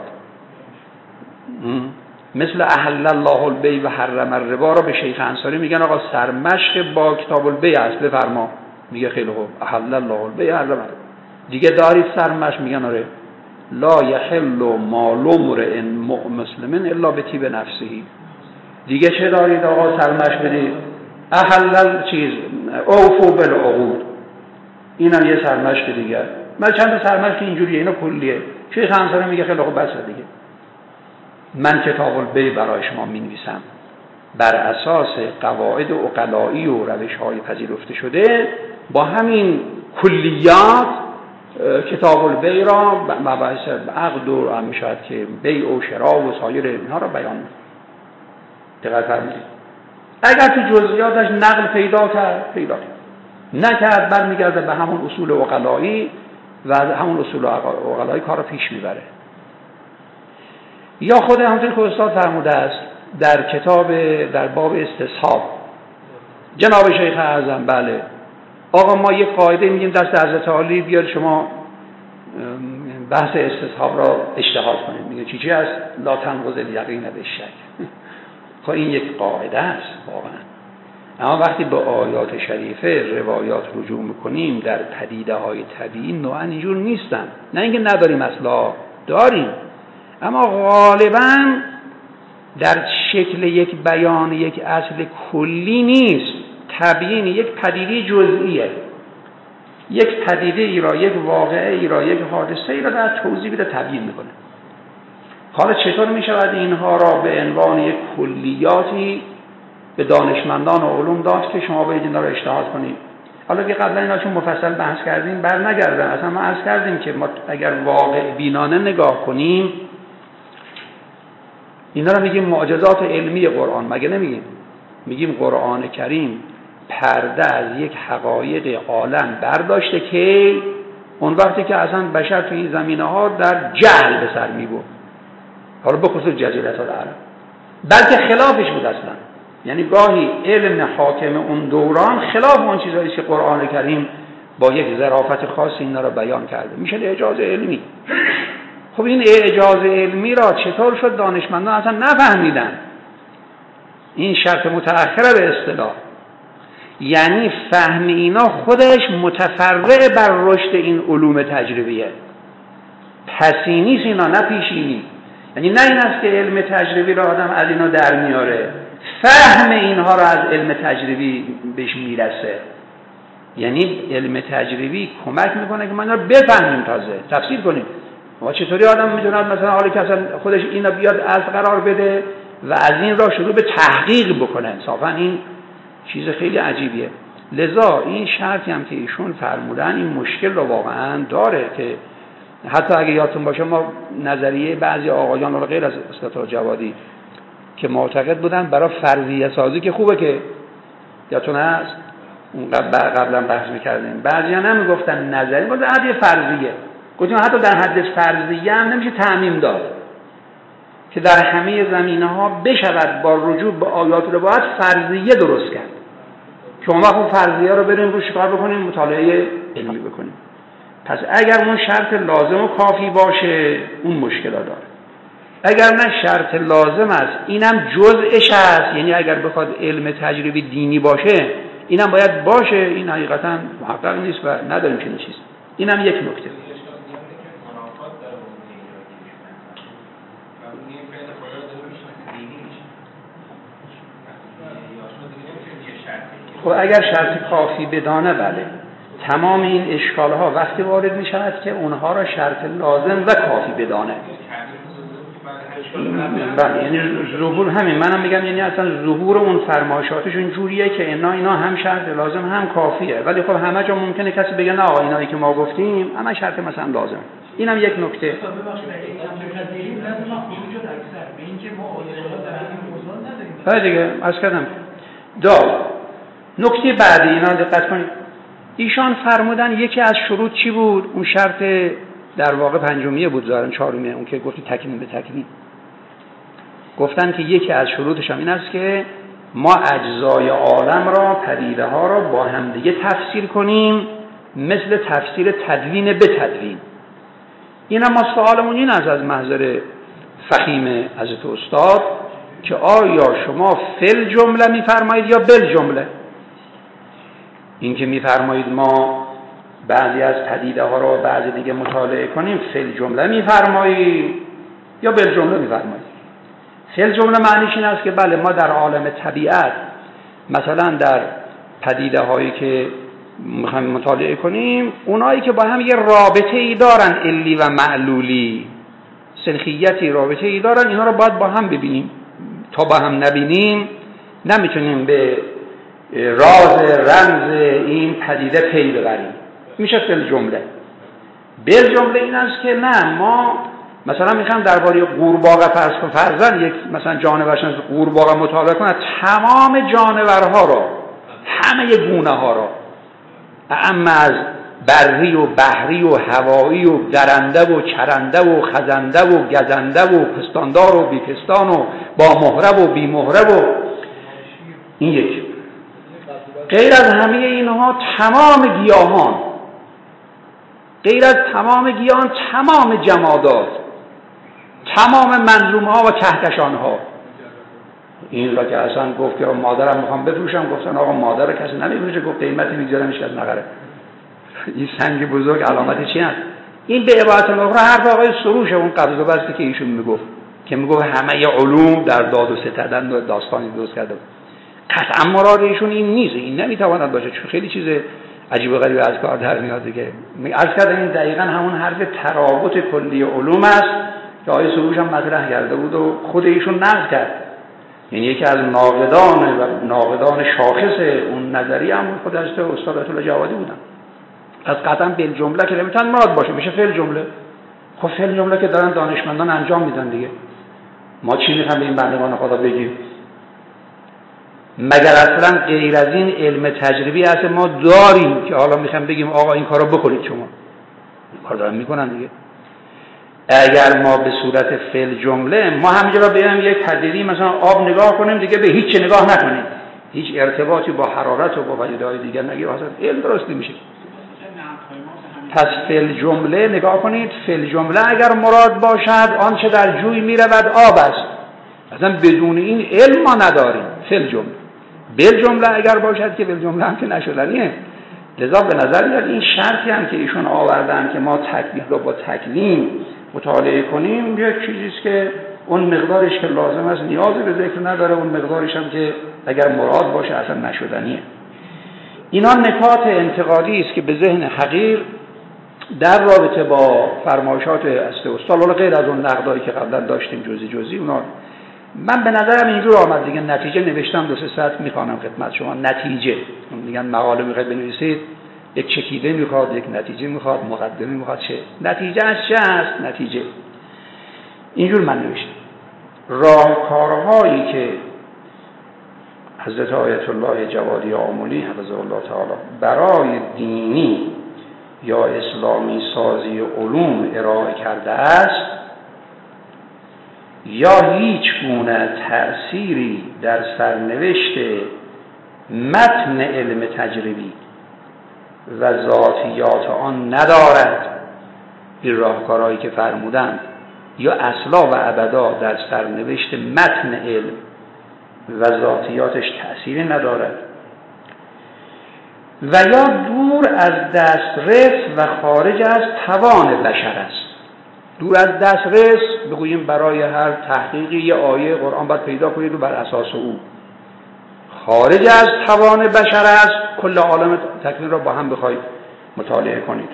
مثل احل الله البیع و حرم الربا را به شیخ انصاری میگن آقا سرمشق با کتاب البیع است، بفرما. میگه خیلی خوب احل الله البیع حرم الربا. دیگه دارید سرمشق؟ میگن آره. لا یحل مال امرئ مسلم الا بطیب نفسه. دیگه چه دارید آقا سرمشق بدید؟ احلل چیز اوفو بالعقود. اینم یه سرمشق دیگه. من چند سرمشق اینجوریه، اینا کلیه. شیخ انصاری میگه خیلی خوب بس دیگه. من کتاب البیع برای شما می‌نویسم بر اساس قواعد عقلایی و روش‌های پذیرفته شده، با همین کلیات کتاب البیع را مباحث عقد و هم میشود که بیع و شراء و سایر اینها را بیان می‌کنه. دقت فرمایید. اگر تو جزئیاتش نقل پیدا کرد نکرد، برمیگرده به همون اصول عقلایی و همون اصول عقلایی کار را پیش میبره. یا خود همونطور که استاد فرموده است در کتاب در باب استصحاب جناب شیخ اعظم، بله آقا ما یک قاعده میگیم دست حضرت عالی بیاد شما بحث استصحاب را اجتهاد کنید. میگه چی است؟ لا تنقض الیقین بالشک. خب این یک قاعده است واقعا. اما وقتی به آیات شریفه روایات رجوع میکنیم در پدیده های طبیعی نوعا اینجور نیستن. نه اینکه نداریم، اصلا داریم، اما غالبا در شکل یک بیان یک اصل کلی نیست. تبیین یک پدیده جزئیه، یک پدیده ای را، یک واقعه ای را، یک حادثه ای را در توضیح بده تبیین میکنه. حالا چطور میشود اینها را به عنوان یک کلیاتی به دانشمندان و علوم داد که شما باید اینا را اجتهاد کنید؟ حالا که قبلا اینا چون مفصل بحث کردیم بر نگردم. اصلا ما عرض کردیم که ما اگر واقع بینانه نگاه کنیم اینا را میگیم معجزات علمی قرآن، مگه نمیگیم؟ میگیم قرآن کریم پرده از یک حقایق عالم برداشته که اون وقتی که اصلا بشر توی این زمینه ها در جهل به سر میبرد، حالا به خصوص جزیره العرب، بلکه خلافش بود اصلا. یعنی گاهی علم حاکم اون دوران خلاف اون چیزایی که قرآن کریم با یک ظرافت خاص اینا را بیان کرده، میشه اعجاز علمی. خب این اعجاز علمی را چطور شد دانشمندان اصلا نفهمیدن؟ این شرط متأخره به اصطلاح. یعنی فهم اینا خودش متفرع بر رشد این علوم تجربیه، پسی نیست اینا، نه پیشینی. یعنی نه این است که علم تجربی را آدم از اینا در میاره، فهم اینها را از علم تجربی بهش میرسه. یعنی علم تجربی کمک میکنه که ما اینا رو بفهمیم، تازه تفسیر کنیم. ما چطوری آدم میدوند مثلا حالی که اصلا خودش اینا بیاد از قرار بده و از این را شروع به تحقیق بکنه؟ انصافا این چیز خیلی عجیبیه. لذا این شرطی هم که ایشون فرمودن این مشکل رو واقعا داره که حتی اگه یادتون باشه ما نظریه بعضی آقایان رو غیر از استاد جوادی که معتقد بودن برای فرضیه سازی که خوبه که یادتون هست اون قبلا بحث می‌کردیم، بعضیا نمیگفتن نظری، گفتن حد فرضیه، گفتیم حتی در حد فرضیه هم نمیشه تعمیم داد که در همه زمینه‌ها بشود با رجوع به آیات رو باید فرضیه درست کرد. شما خب فرضیه رو بریم روش کار بکنیم، مطالعه علمی بکنیم. پس اگر اون شرط لازم و کافی باشه اون مشکل داره. اگر نه شرط لازم است اینم جزءش هست، یعنی اگر بخواد علم تجربی دینی باشه اینم باید باشه، این حقیقتا محقق نیست و نداریم چنین چیز. اینم یک نکته. خب اگر شرط کافی بدانه بله، تمام این اشکالها وقتی وارد می شود که اونها را شرط لازم و کافی بدانه. بله یعنی ظهور همین منم میگم، یعنی اصلا ظهور اون فرمایشاتشون جوریه که اینا هم شرط لازم هم کافیه، ولی خب همه جا ممکنه کسی بگه نه آقا اینایی که ما گفتیم همه شرط مثلا لازم. اینم یک نکته. بله دیگه عرض کردم. نکته بعدی اینا دقت کنید، ایشان فرمودن یکی از شروط چی بود؟ اون شرط در واقع پنجمیه بود ظاهرا چهارمیه، اون که گفتی تکمیل به تکمیل. گفتن که یکی از شروطش هم این است که ما اجزای عالم را، پدیده ها را با همدیگه تفسیر کنیم مثل تفسیر تدوین به تدوین. این هم ما سوالمون این است از محضر فخیم حضرت استاد که آیا شما فل جمله میفرمایید یا بل جمله؟ این که میفرمایید ما بعضی از پدیده ها را بعضی دیگه مطالعه کنیم فل جمله میفرمایید یا بل جمله میفرمایید؟ فل جمله معنیش این است که بله ما در عالم طبیعت مثلا در پدیده هایی که میخوایم مطالعه کنیم اونایی که با هم یه رابطه ای دارن، علی و معلولی، سنخیتی رابطه ای دارن، اینا رو باید با هم ببینیم. تا با هم نبینیم نمیتونیم به راز رمز این پدیده پی ببریم. میشه فل جمله. بل جمله این است که نه ما مثلا میخوام درباره قورباغه فرضاً یک مثلا جانورشناس قورباغه مطالعه کنه، تمام جانورها را، همه گونه ها را، اما از بری و بحری و هوایی و درنده و چرنده و خزنده و گزنده و پستاندار و بیپستان و با مهره و بی مهره و این یکی. غیر از همه اینها تمام گیاهان، غیر از تمام گیاهان تمام جمادات، تمام منظومه ها و کهکشان ها. این را که اصلا گفت که مادرم میخوام بفروشم، گفتن آقا مادر کسی نمیفروشه، گفت قیمتی میگذارمش از نقره. این سنگ بزرگ علامت چی هست؟ این به عبارت الاخرى حرف آقای سروش اون قبض و بسته که ایشون میگفت که میگفت همه علوم در داد و ستدن و داستانی درست کرده. قطعا مراد ایشون این نیست، این نمیتواند باشه، چون خیلی چیز عجیب و غریب از کار در میاد دیگه. عرض کردم این دقیقاً همون حرف ترابط کلی علوم است که آقای سروش هم مطرح کرده بود و خود ایشون نقد کرد. یعنی یکی از ناقدان شاخص اون نظریه هم خود از استاد آیت الله جوادی بودن. از قطعا بل جمله که نمیتونن مراد باشه، میشه فعل جمله. خب فعل جمله که دارن دانشمندان انجام میدن دیگه، ما چی میخوام به این بندگان خدا بگیم؟ مگر اصلا غیر از این علم تجربی هست ما داریم که حالا میخوام بگیم آقا این کارو بکنید شما؟ این کار دارن میکنن دیگه. اگر ما به صورت فعل جمله ما همینجا را بریم یک پدیده مثلا آب نگاه کنیم دیگه به هیچ نگاه نکنیم، هیچ ارتباطی با حرارت و با پدیده‌های دیگر نگیر، اصلا علم درست نمیشه. پس فعل جمله نگاه کنید، فعل جمله اگر مراد باشد آنچه در جوی میرود آب است، اصلا بدون این علم ما نداریم. فعل جمله بل جمله اگر باشد که بل جمله هم که نشدنیه. لذا به نظر میاد این شرطی هم که ایشون آوردن که ما تکلیف رو با تکلیم مطالعه کنیم یک چیزیست که اون مقدارش که لازم است نیازی به ذکر نداره، اون مقدارش هم که اگر مراد باشه اصلا نشدنیه. اینا نکات انتقادی است که به ذهن حقیر در رابطه با فرمایشات استاد، حالا غیر از اون نقدایی که قبلا داشتیم جزئی اونا من به نظرم اینجور آمد دیگه. نتیجه نوشتم 2-3 ساعت میخوانم خدمت شما. نتیجه میگن مقاله میخواید بنویسید، یک چکیده میخواد، یک نتیجه میخواد، مقدمه میخواد، چه نتیجه از چه است؟ نتیجه اینجور من نوشتم. راهکارهایی که حضرت آیت الله جوادی آملی حفظه الله تعالی برای دینی یا اسلامی سازی علوم ارائه کرده است، یا هیچ گونه تأثیری در سرنوشت متن علم تجربی و ذاتیات آن ندارد. این راهکارهایی که فرمودند یا اصلا و ابدا در سرنوشت متن علم و ذاتیاتش تأثیری ندارد، و یا دور از دسترس و خارج از توان بشر است. دور از دسترس بگوییم برای هر تحقیقی یه آیه قرآن باید پیدا کنید و بر اساس او. خارج از توان بشر است کل عالم تکوین را با هم بخواید مطالعه کنید.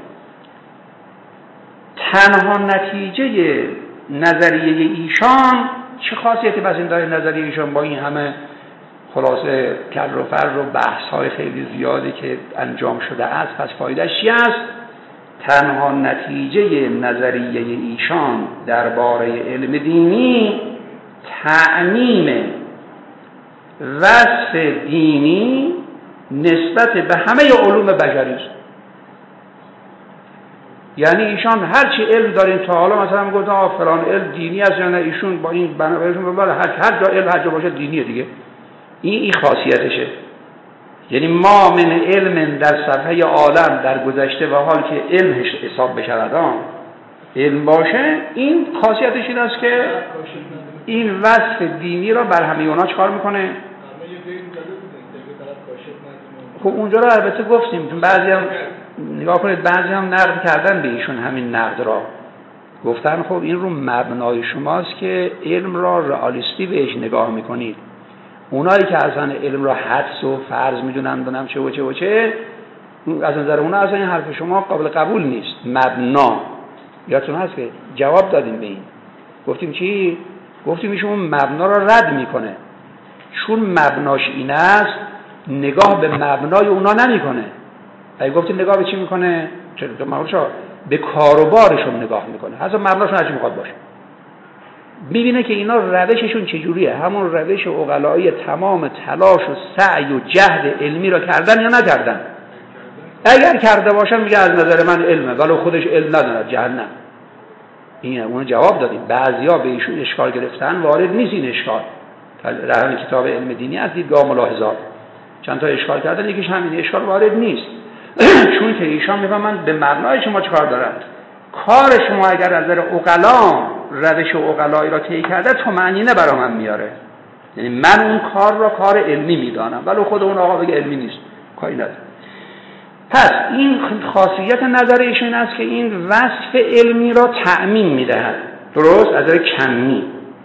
تنها نتیجه نظریه ایشان چه خاصیتی بس این داره؟ نظریه ایشان با این همه خلاصه کر و فر و بحث های خیلی زیادی که انجام شده است، پس فایدهش چی است؟ تنها نتیجه نظریه ایشان درباره علم دینی تعمیم وصف دینی نسبت به همه علوم بشری است. یعنی ایشان هرچی علم داریم تا حالا، مثلا میگفتن فلان علم دینی است یا نه، ایشون با این بنابراینشون بله هر جا علم هر جا باشه دینیه دیگه. این خاصیتشه. یعنی ما من علم در صفحه عالم در گذشته و حال که علم حساب بشود علم باشه، این خاصیتش این است که این وصف دینی را بر همه اونا چکار میکنه؟ خب اونجا را البته گفتیم، چون بعضی هم نگاه کنید بعضی هم نقد کردن به ایشون همین نقد را، گفتن خب این رو مبنای شماست که علم را رئالیستی بهش نگاه میکنید. اونایی که اصلا علم را حدس و فرض میدونن دونم چه و چه و چه، از نظر اونا اصلا این حرف شما قابل قبول نیست. مبنا یادتون هست که جواب دادیم به این، گفتیم چی؟ گفتیم ایشون مبنا را رد میکنه، چون مبناش این است نگاه به مبنای اونا نمیکنه. اگه گفتیم نگاه به چی میکنه؟ چرا معنیشو به کار و بارشون نگاه میکنه، اصلا مبناشون هرچی میخواد باشه. میبینه که اینا روششون چجوریه، همون روش عقلایی تمام تلاش و سعی و جهد علمی را کردن یا نکردن. اگر کرده باشن میگه از نظر من علمه، ولی خودش علم نداره، جهنم. این اون جواب دادیم. بعضیا به ایشون اشکال گرفتن، وارد نیست این اشکال. در همین کتاب علم دینی از دیدگاه ملاحظات چند تا اشکال کردن، یکیش همین اشکال وارد نیست. چون که ایشان میفهمن به مبنای شما چه کار دارند. کار شما اگر از نظر عقلا روش عقلایی را طی کرده طمأنینه برای من میاره، یعنی من اون کار را کار علمی میدانم، ولی خود اون آقا بگه علمی نیست، کاری نداره. پس این خاصیت نظر ایشون است که این وصف علمی را تعمیم میدهد، درست از نظر کمی.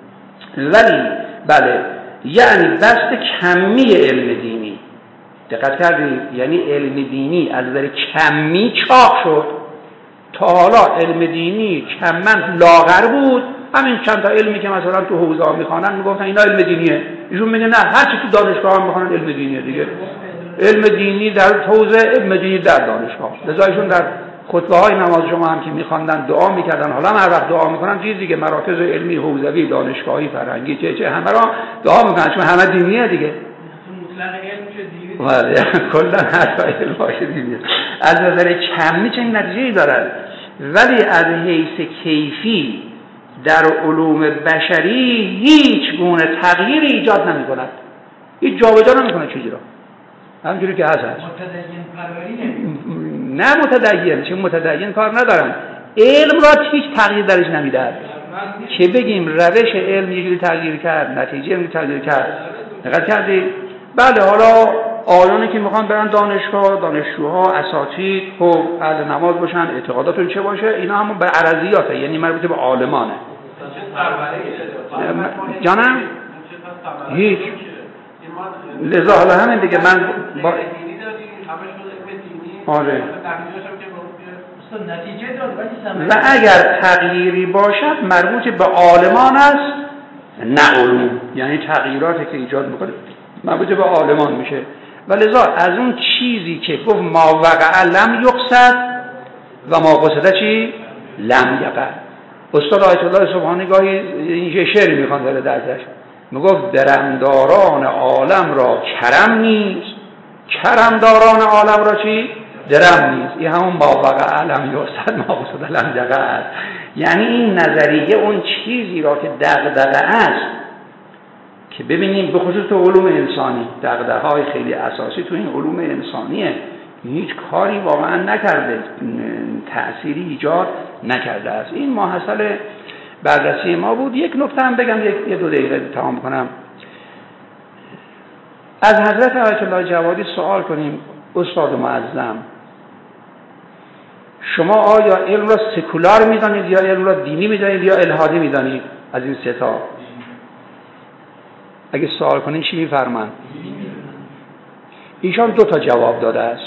ولی بله، یعنی بست کمی علم دینی، دقت کردید؟ یعنی علم دینی از نظر کمی چاق شد. تا حالا علم دینی کمن لاغر بود، همین چند تا علمی که مثلا تو حوزه ها میخوانن میگفتن اینا علم دینیه. ایشون میگه نه، هر چی تو دانشگاه ها میخوانن علم دینیه دیگه. علم دینی در حوزه، علم دینی در دانشگاه. لذا ایشون در خطبه های نماز شما هم که میخواندن دعا میکردن، حالا هر وقت دعا میکنن چیز دیگه، مراکز علمی حوزوی دانشگاهی فرهنگی چه همه را دعا میکنن، چون همه دینیه دیگه. مطلق علم چه دینی؟ بله، کلا حتی علم باشه دینیه. از نظر کمی چنین نتیجه‌ای دارد، ولی از حیث کیفی در علوم بشری هیچ گونه تغییری ایجاد نمی کند، هیچ جابجا نمی کند چیزی را، همونجوری که هست. متدین پروری نه متدین، چون متدین کار ندارن، علم را هیچ تغییر درش نمیدهد که بگیم روش علم یه جوری تغییر کرد، نتیجه علمی تغییر کرد. دقت کردید؟ بله، حالا آیانی که میخوان برن دانشگاه، دانشجوها، اساتید، خب اهل نماز باشن، اعتقاداتون چه باشه، اینا هم به عرضیاته، یعنی مربوط به عالمانه. جانم؟ هیچ. لذا حالا همین دیگه من با آره. نتیجه داد، و اگر تغییری باشد مربوط به عالمان است نه علوم، یعنی تغییراتی که ایجاد میکنه مربوط به عالمان میشه. و لذا از اون چیزی که گفت ما وقع لم یقصد و ما قصد چی؟ لم یقع. استاد آیت الله سبحانی گاهی این شعری میخوان داره درسش میگفت درمداران عالم را کرم نیست، کرمداران عالم را چی؟ درم نیست. این همون ما وقع لم یقصد ما قصد لم یقع است. یعنی این نظریه اون چیزی را که دغدغه است که ببینیم به خصوص تو علوم انسانی دغدغه‌های خیلی اساسی تو این علوم انسانیه، هیچ کاری واقعا نکرده، تأثیری ایجاد نکرده است. این ماحصل بررسی ما بود. یک نکته هم بگم، یک دو دقیقه تمام کنم. از حضرت آیت الله جوادی سوال کنیم استاد معظم، شما آیا علم را سکولار میدانید یا علم را دینی میدانید یا الحادی میدانید؟ از این سه تا اگه سوال کنین چی میفرمان؟ ایشان دو تا جواب داده است.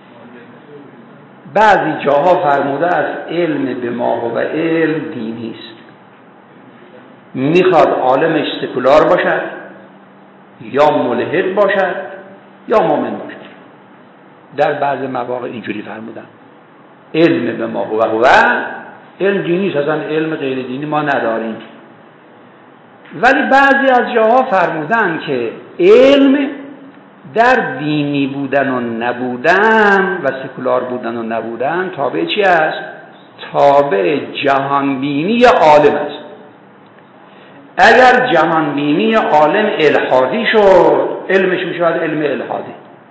بعضی جاها فرموده است علم به ما و علم دینی است، میخواد عالمش سکولار باشد یا ملحد باشد یا مؤمن باشد. در بعض مواقع اینجوری فرمودن علم به ما و علم دینی است، اصلا علم غیر دینی ما نداریم. ولی بعضی از جاها فرمودن که علم در دینی بودن و نبودن و سکولار بودن و نبودن تابع چی است؟ تابع جهانبینی عالم است. اگر جهانبینی عالم الحادی شد علمش میشود علم الحادی.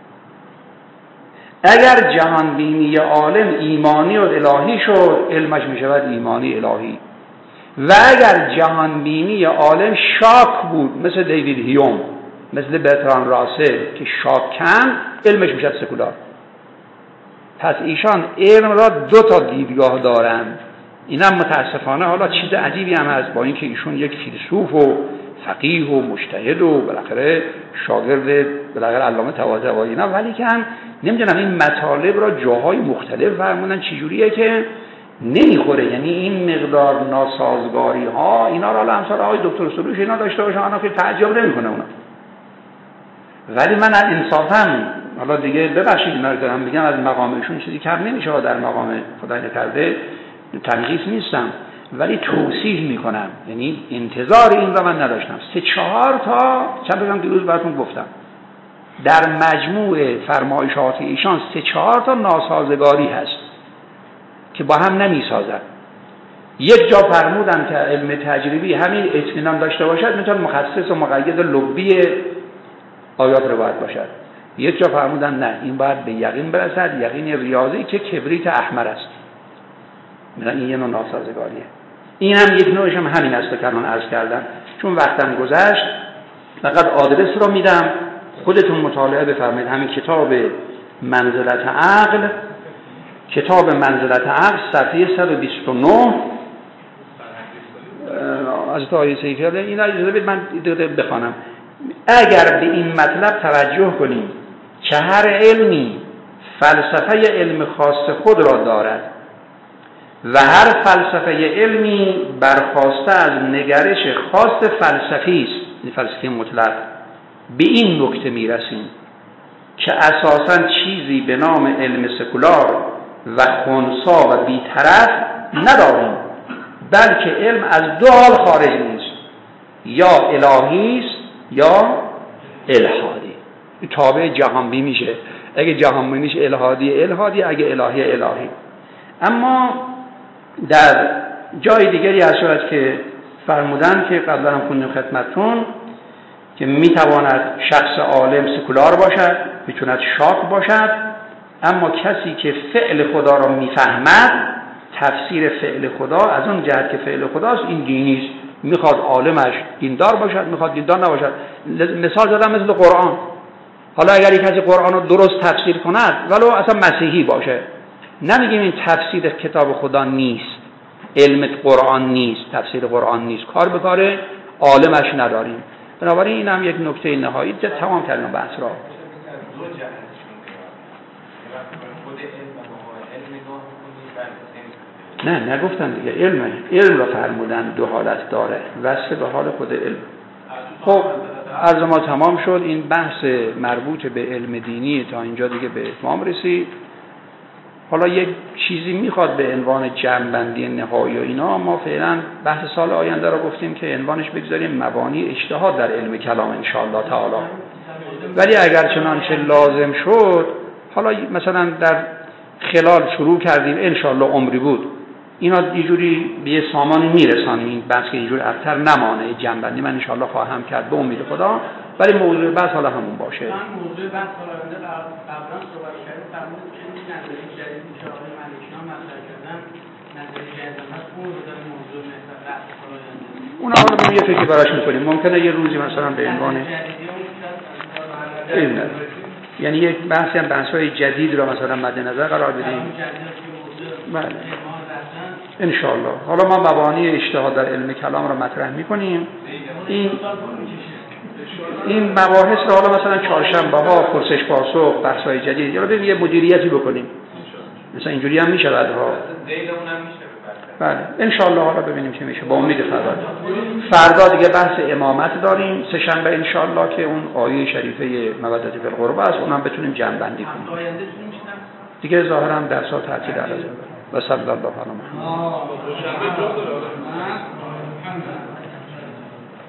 اگر جهانبینی عالم ایمانی و الهی شد علمش میشود ایمانی الهی. و اگر جهانبینی عالم شاک بود مثل دیوید هیوم، مثل برتراند راسل که شاکن، علمش میشد سکولار. پس ایشان علم را دو تا دیدگاه دارند. اینم متاسفانه حالا چیز عجیبی هم هست، با اینکه ایشون یک فیلسوف و فقیه و مجتهد و بالاخره شاگرد بالاخره علامه طباطبایی اینا، ولی که هم نمیدونم این مطالب را جاهای مختلف فرمودن چجوریه که نمیخوره. یعنی این مقدار ناسازگاری ها اینا را امثال آقای دکتر سروش اینا داشته باشن، اونا که تعجب نمیکنه اونا. ولی من از انصافم حالا دیگه ببخشید اینا رو دارم میگم، از مقامشون چیزی کم نمیشه، در مقام خدای نکرده تنقیص نیستم، ولی توصیح میکنم. یعنی انتظار این را من نداشتم. 3-4 تا چند بگم دیروز براتون گفتم در مجموع فرمایشات ایشان 3-4 تا ناسازگاری هست که با هم نمیسازن. یک جا فرمودن که علم تجربی همین اطمینان داشته باشد میتونه مخصص و مقید لبی آیات روایت باشد. یک جا فرمودن نه، این باید به یقین برسد، یقین ریاضی که کبریت احمر است. مثلا این یه نوع ناسازگاریه. این هم یک نوعش هم همین است که الان عرض کردم. چون وقتم گذشت فقط آدرس رو میدم، خودتون مطالعه بفرمایید. همین کتاب منزلت عقل، کتاب منزلت عقل صفحه 129 از آیه سیفیاده. این اجازه بدید من بخوانم. اگر به این مطلب توجه کنیم که هر علمی فلسفه علم خاص خود را دارد و هر فلسفه علمی برخواسته از نگرش خاص فلسفی است، این فلسفه مطلق، به این نکته میرسیم که اساساً چیزی به نام علم سکولار و خنثی و بی‌طرف نداریم، بلکه علم از دو حال خارج نیست، یا الهی است یا الحادی. تابع جهانبینی میشه. اگه جهانبینیش الحادی، اگه الهی. اما در جای دیگری از شد که فرمودن که قبلا هم خوندیم خدمتتون که میتواند شخص عالم سکولار باشد، میتواند شاک باشد، اما کسی که فعل خدا را میفهمد، تفسیر فعل خدا از اون جهت که فعل خداست، این دینی است. میخواد عالمش دیندار باشد، میخواد دیندار نباشد. مثال زدم مثل قرآن. حالا اگر یک کسی قرآن رو درست تفسیر کند ولو اصلا مسیحی باشه، نمیگیم این تفسیر کتاب خدا نیست، علم قرآن نیست، تفسیر قرآن نیست، کار به کار عالمش نداریم. بنابراین این هم یک نکته نهایی. تمام کردیم بحث را. نه نگفتن دیگه، علم را فرمودن دو حالت داره، وصف به حال خود علم. خب عرض ما تمام شد. این بحث مربوط به علم دینی تا اینجا دیگه به اتمام رسید. حالا یک چیزی میخواد به عنوان جمع‌بندی نهایی و اینا، ما فعلا بحث سال آینده را گفتیم که عنوانش بگذاریم مبانی اجتهاد در علم کلام ان شاء الله تعالی. ولی اگر چنانچه لازم شد، حالا مثلا در خلال شروع کردیم ان شاء الله عمری بود، اینا یه جوری به یه سامانی میرسانیم، این بحث که اینجوری ابتر نمانه. جنبندی من ان شاء الله خواهم کرد به امید خدا، ولی موضوع بحث حالا همون باشه. من موضوع بحث آینده قبلا صحبت کردیم، فرمودید که این نظریه جدید که آقای ملکیان مطرح کردن، نظریه جدید هست، اون رو در موضوع مثلا بحث آینده اونا حالا بریم یه فکری براش میکنیم. ممکنه یه روزی مثلا به عنوان یعنی یک بحثی هم بحث‌های جدید را مثلا مد نظر قرار بدیم. بله ان شاء الله. حالا ما مبانی اجتهاد در علم کلام را مطرح میکنیم. این مباحث را حالا مثلا چهارشنبه ها پرسش پاسخ، بحث‌های جدید یا بریم یه مدیریتی بکنیم. مثلا اینجوری هم میشه بعدها. بله ان شاء الله. حالا ببینیم چی میشه. با امید فردا دیگه بحث امامت داریم، سه شنبه ان شاء الله که اون آیه شریفه مودت فی القربى است، اونم بتونیم جمع بندی کنیم. دیگه ظاهرا درس‌ها تعطیل علیه و صلی الله علیه و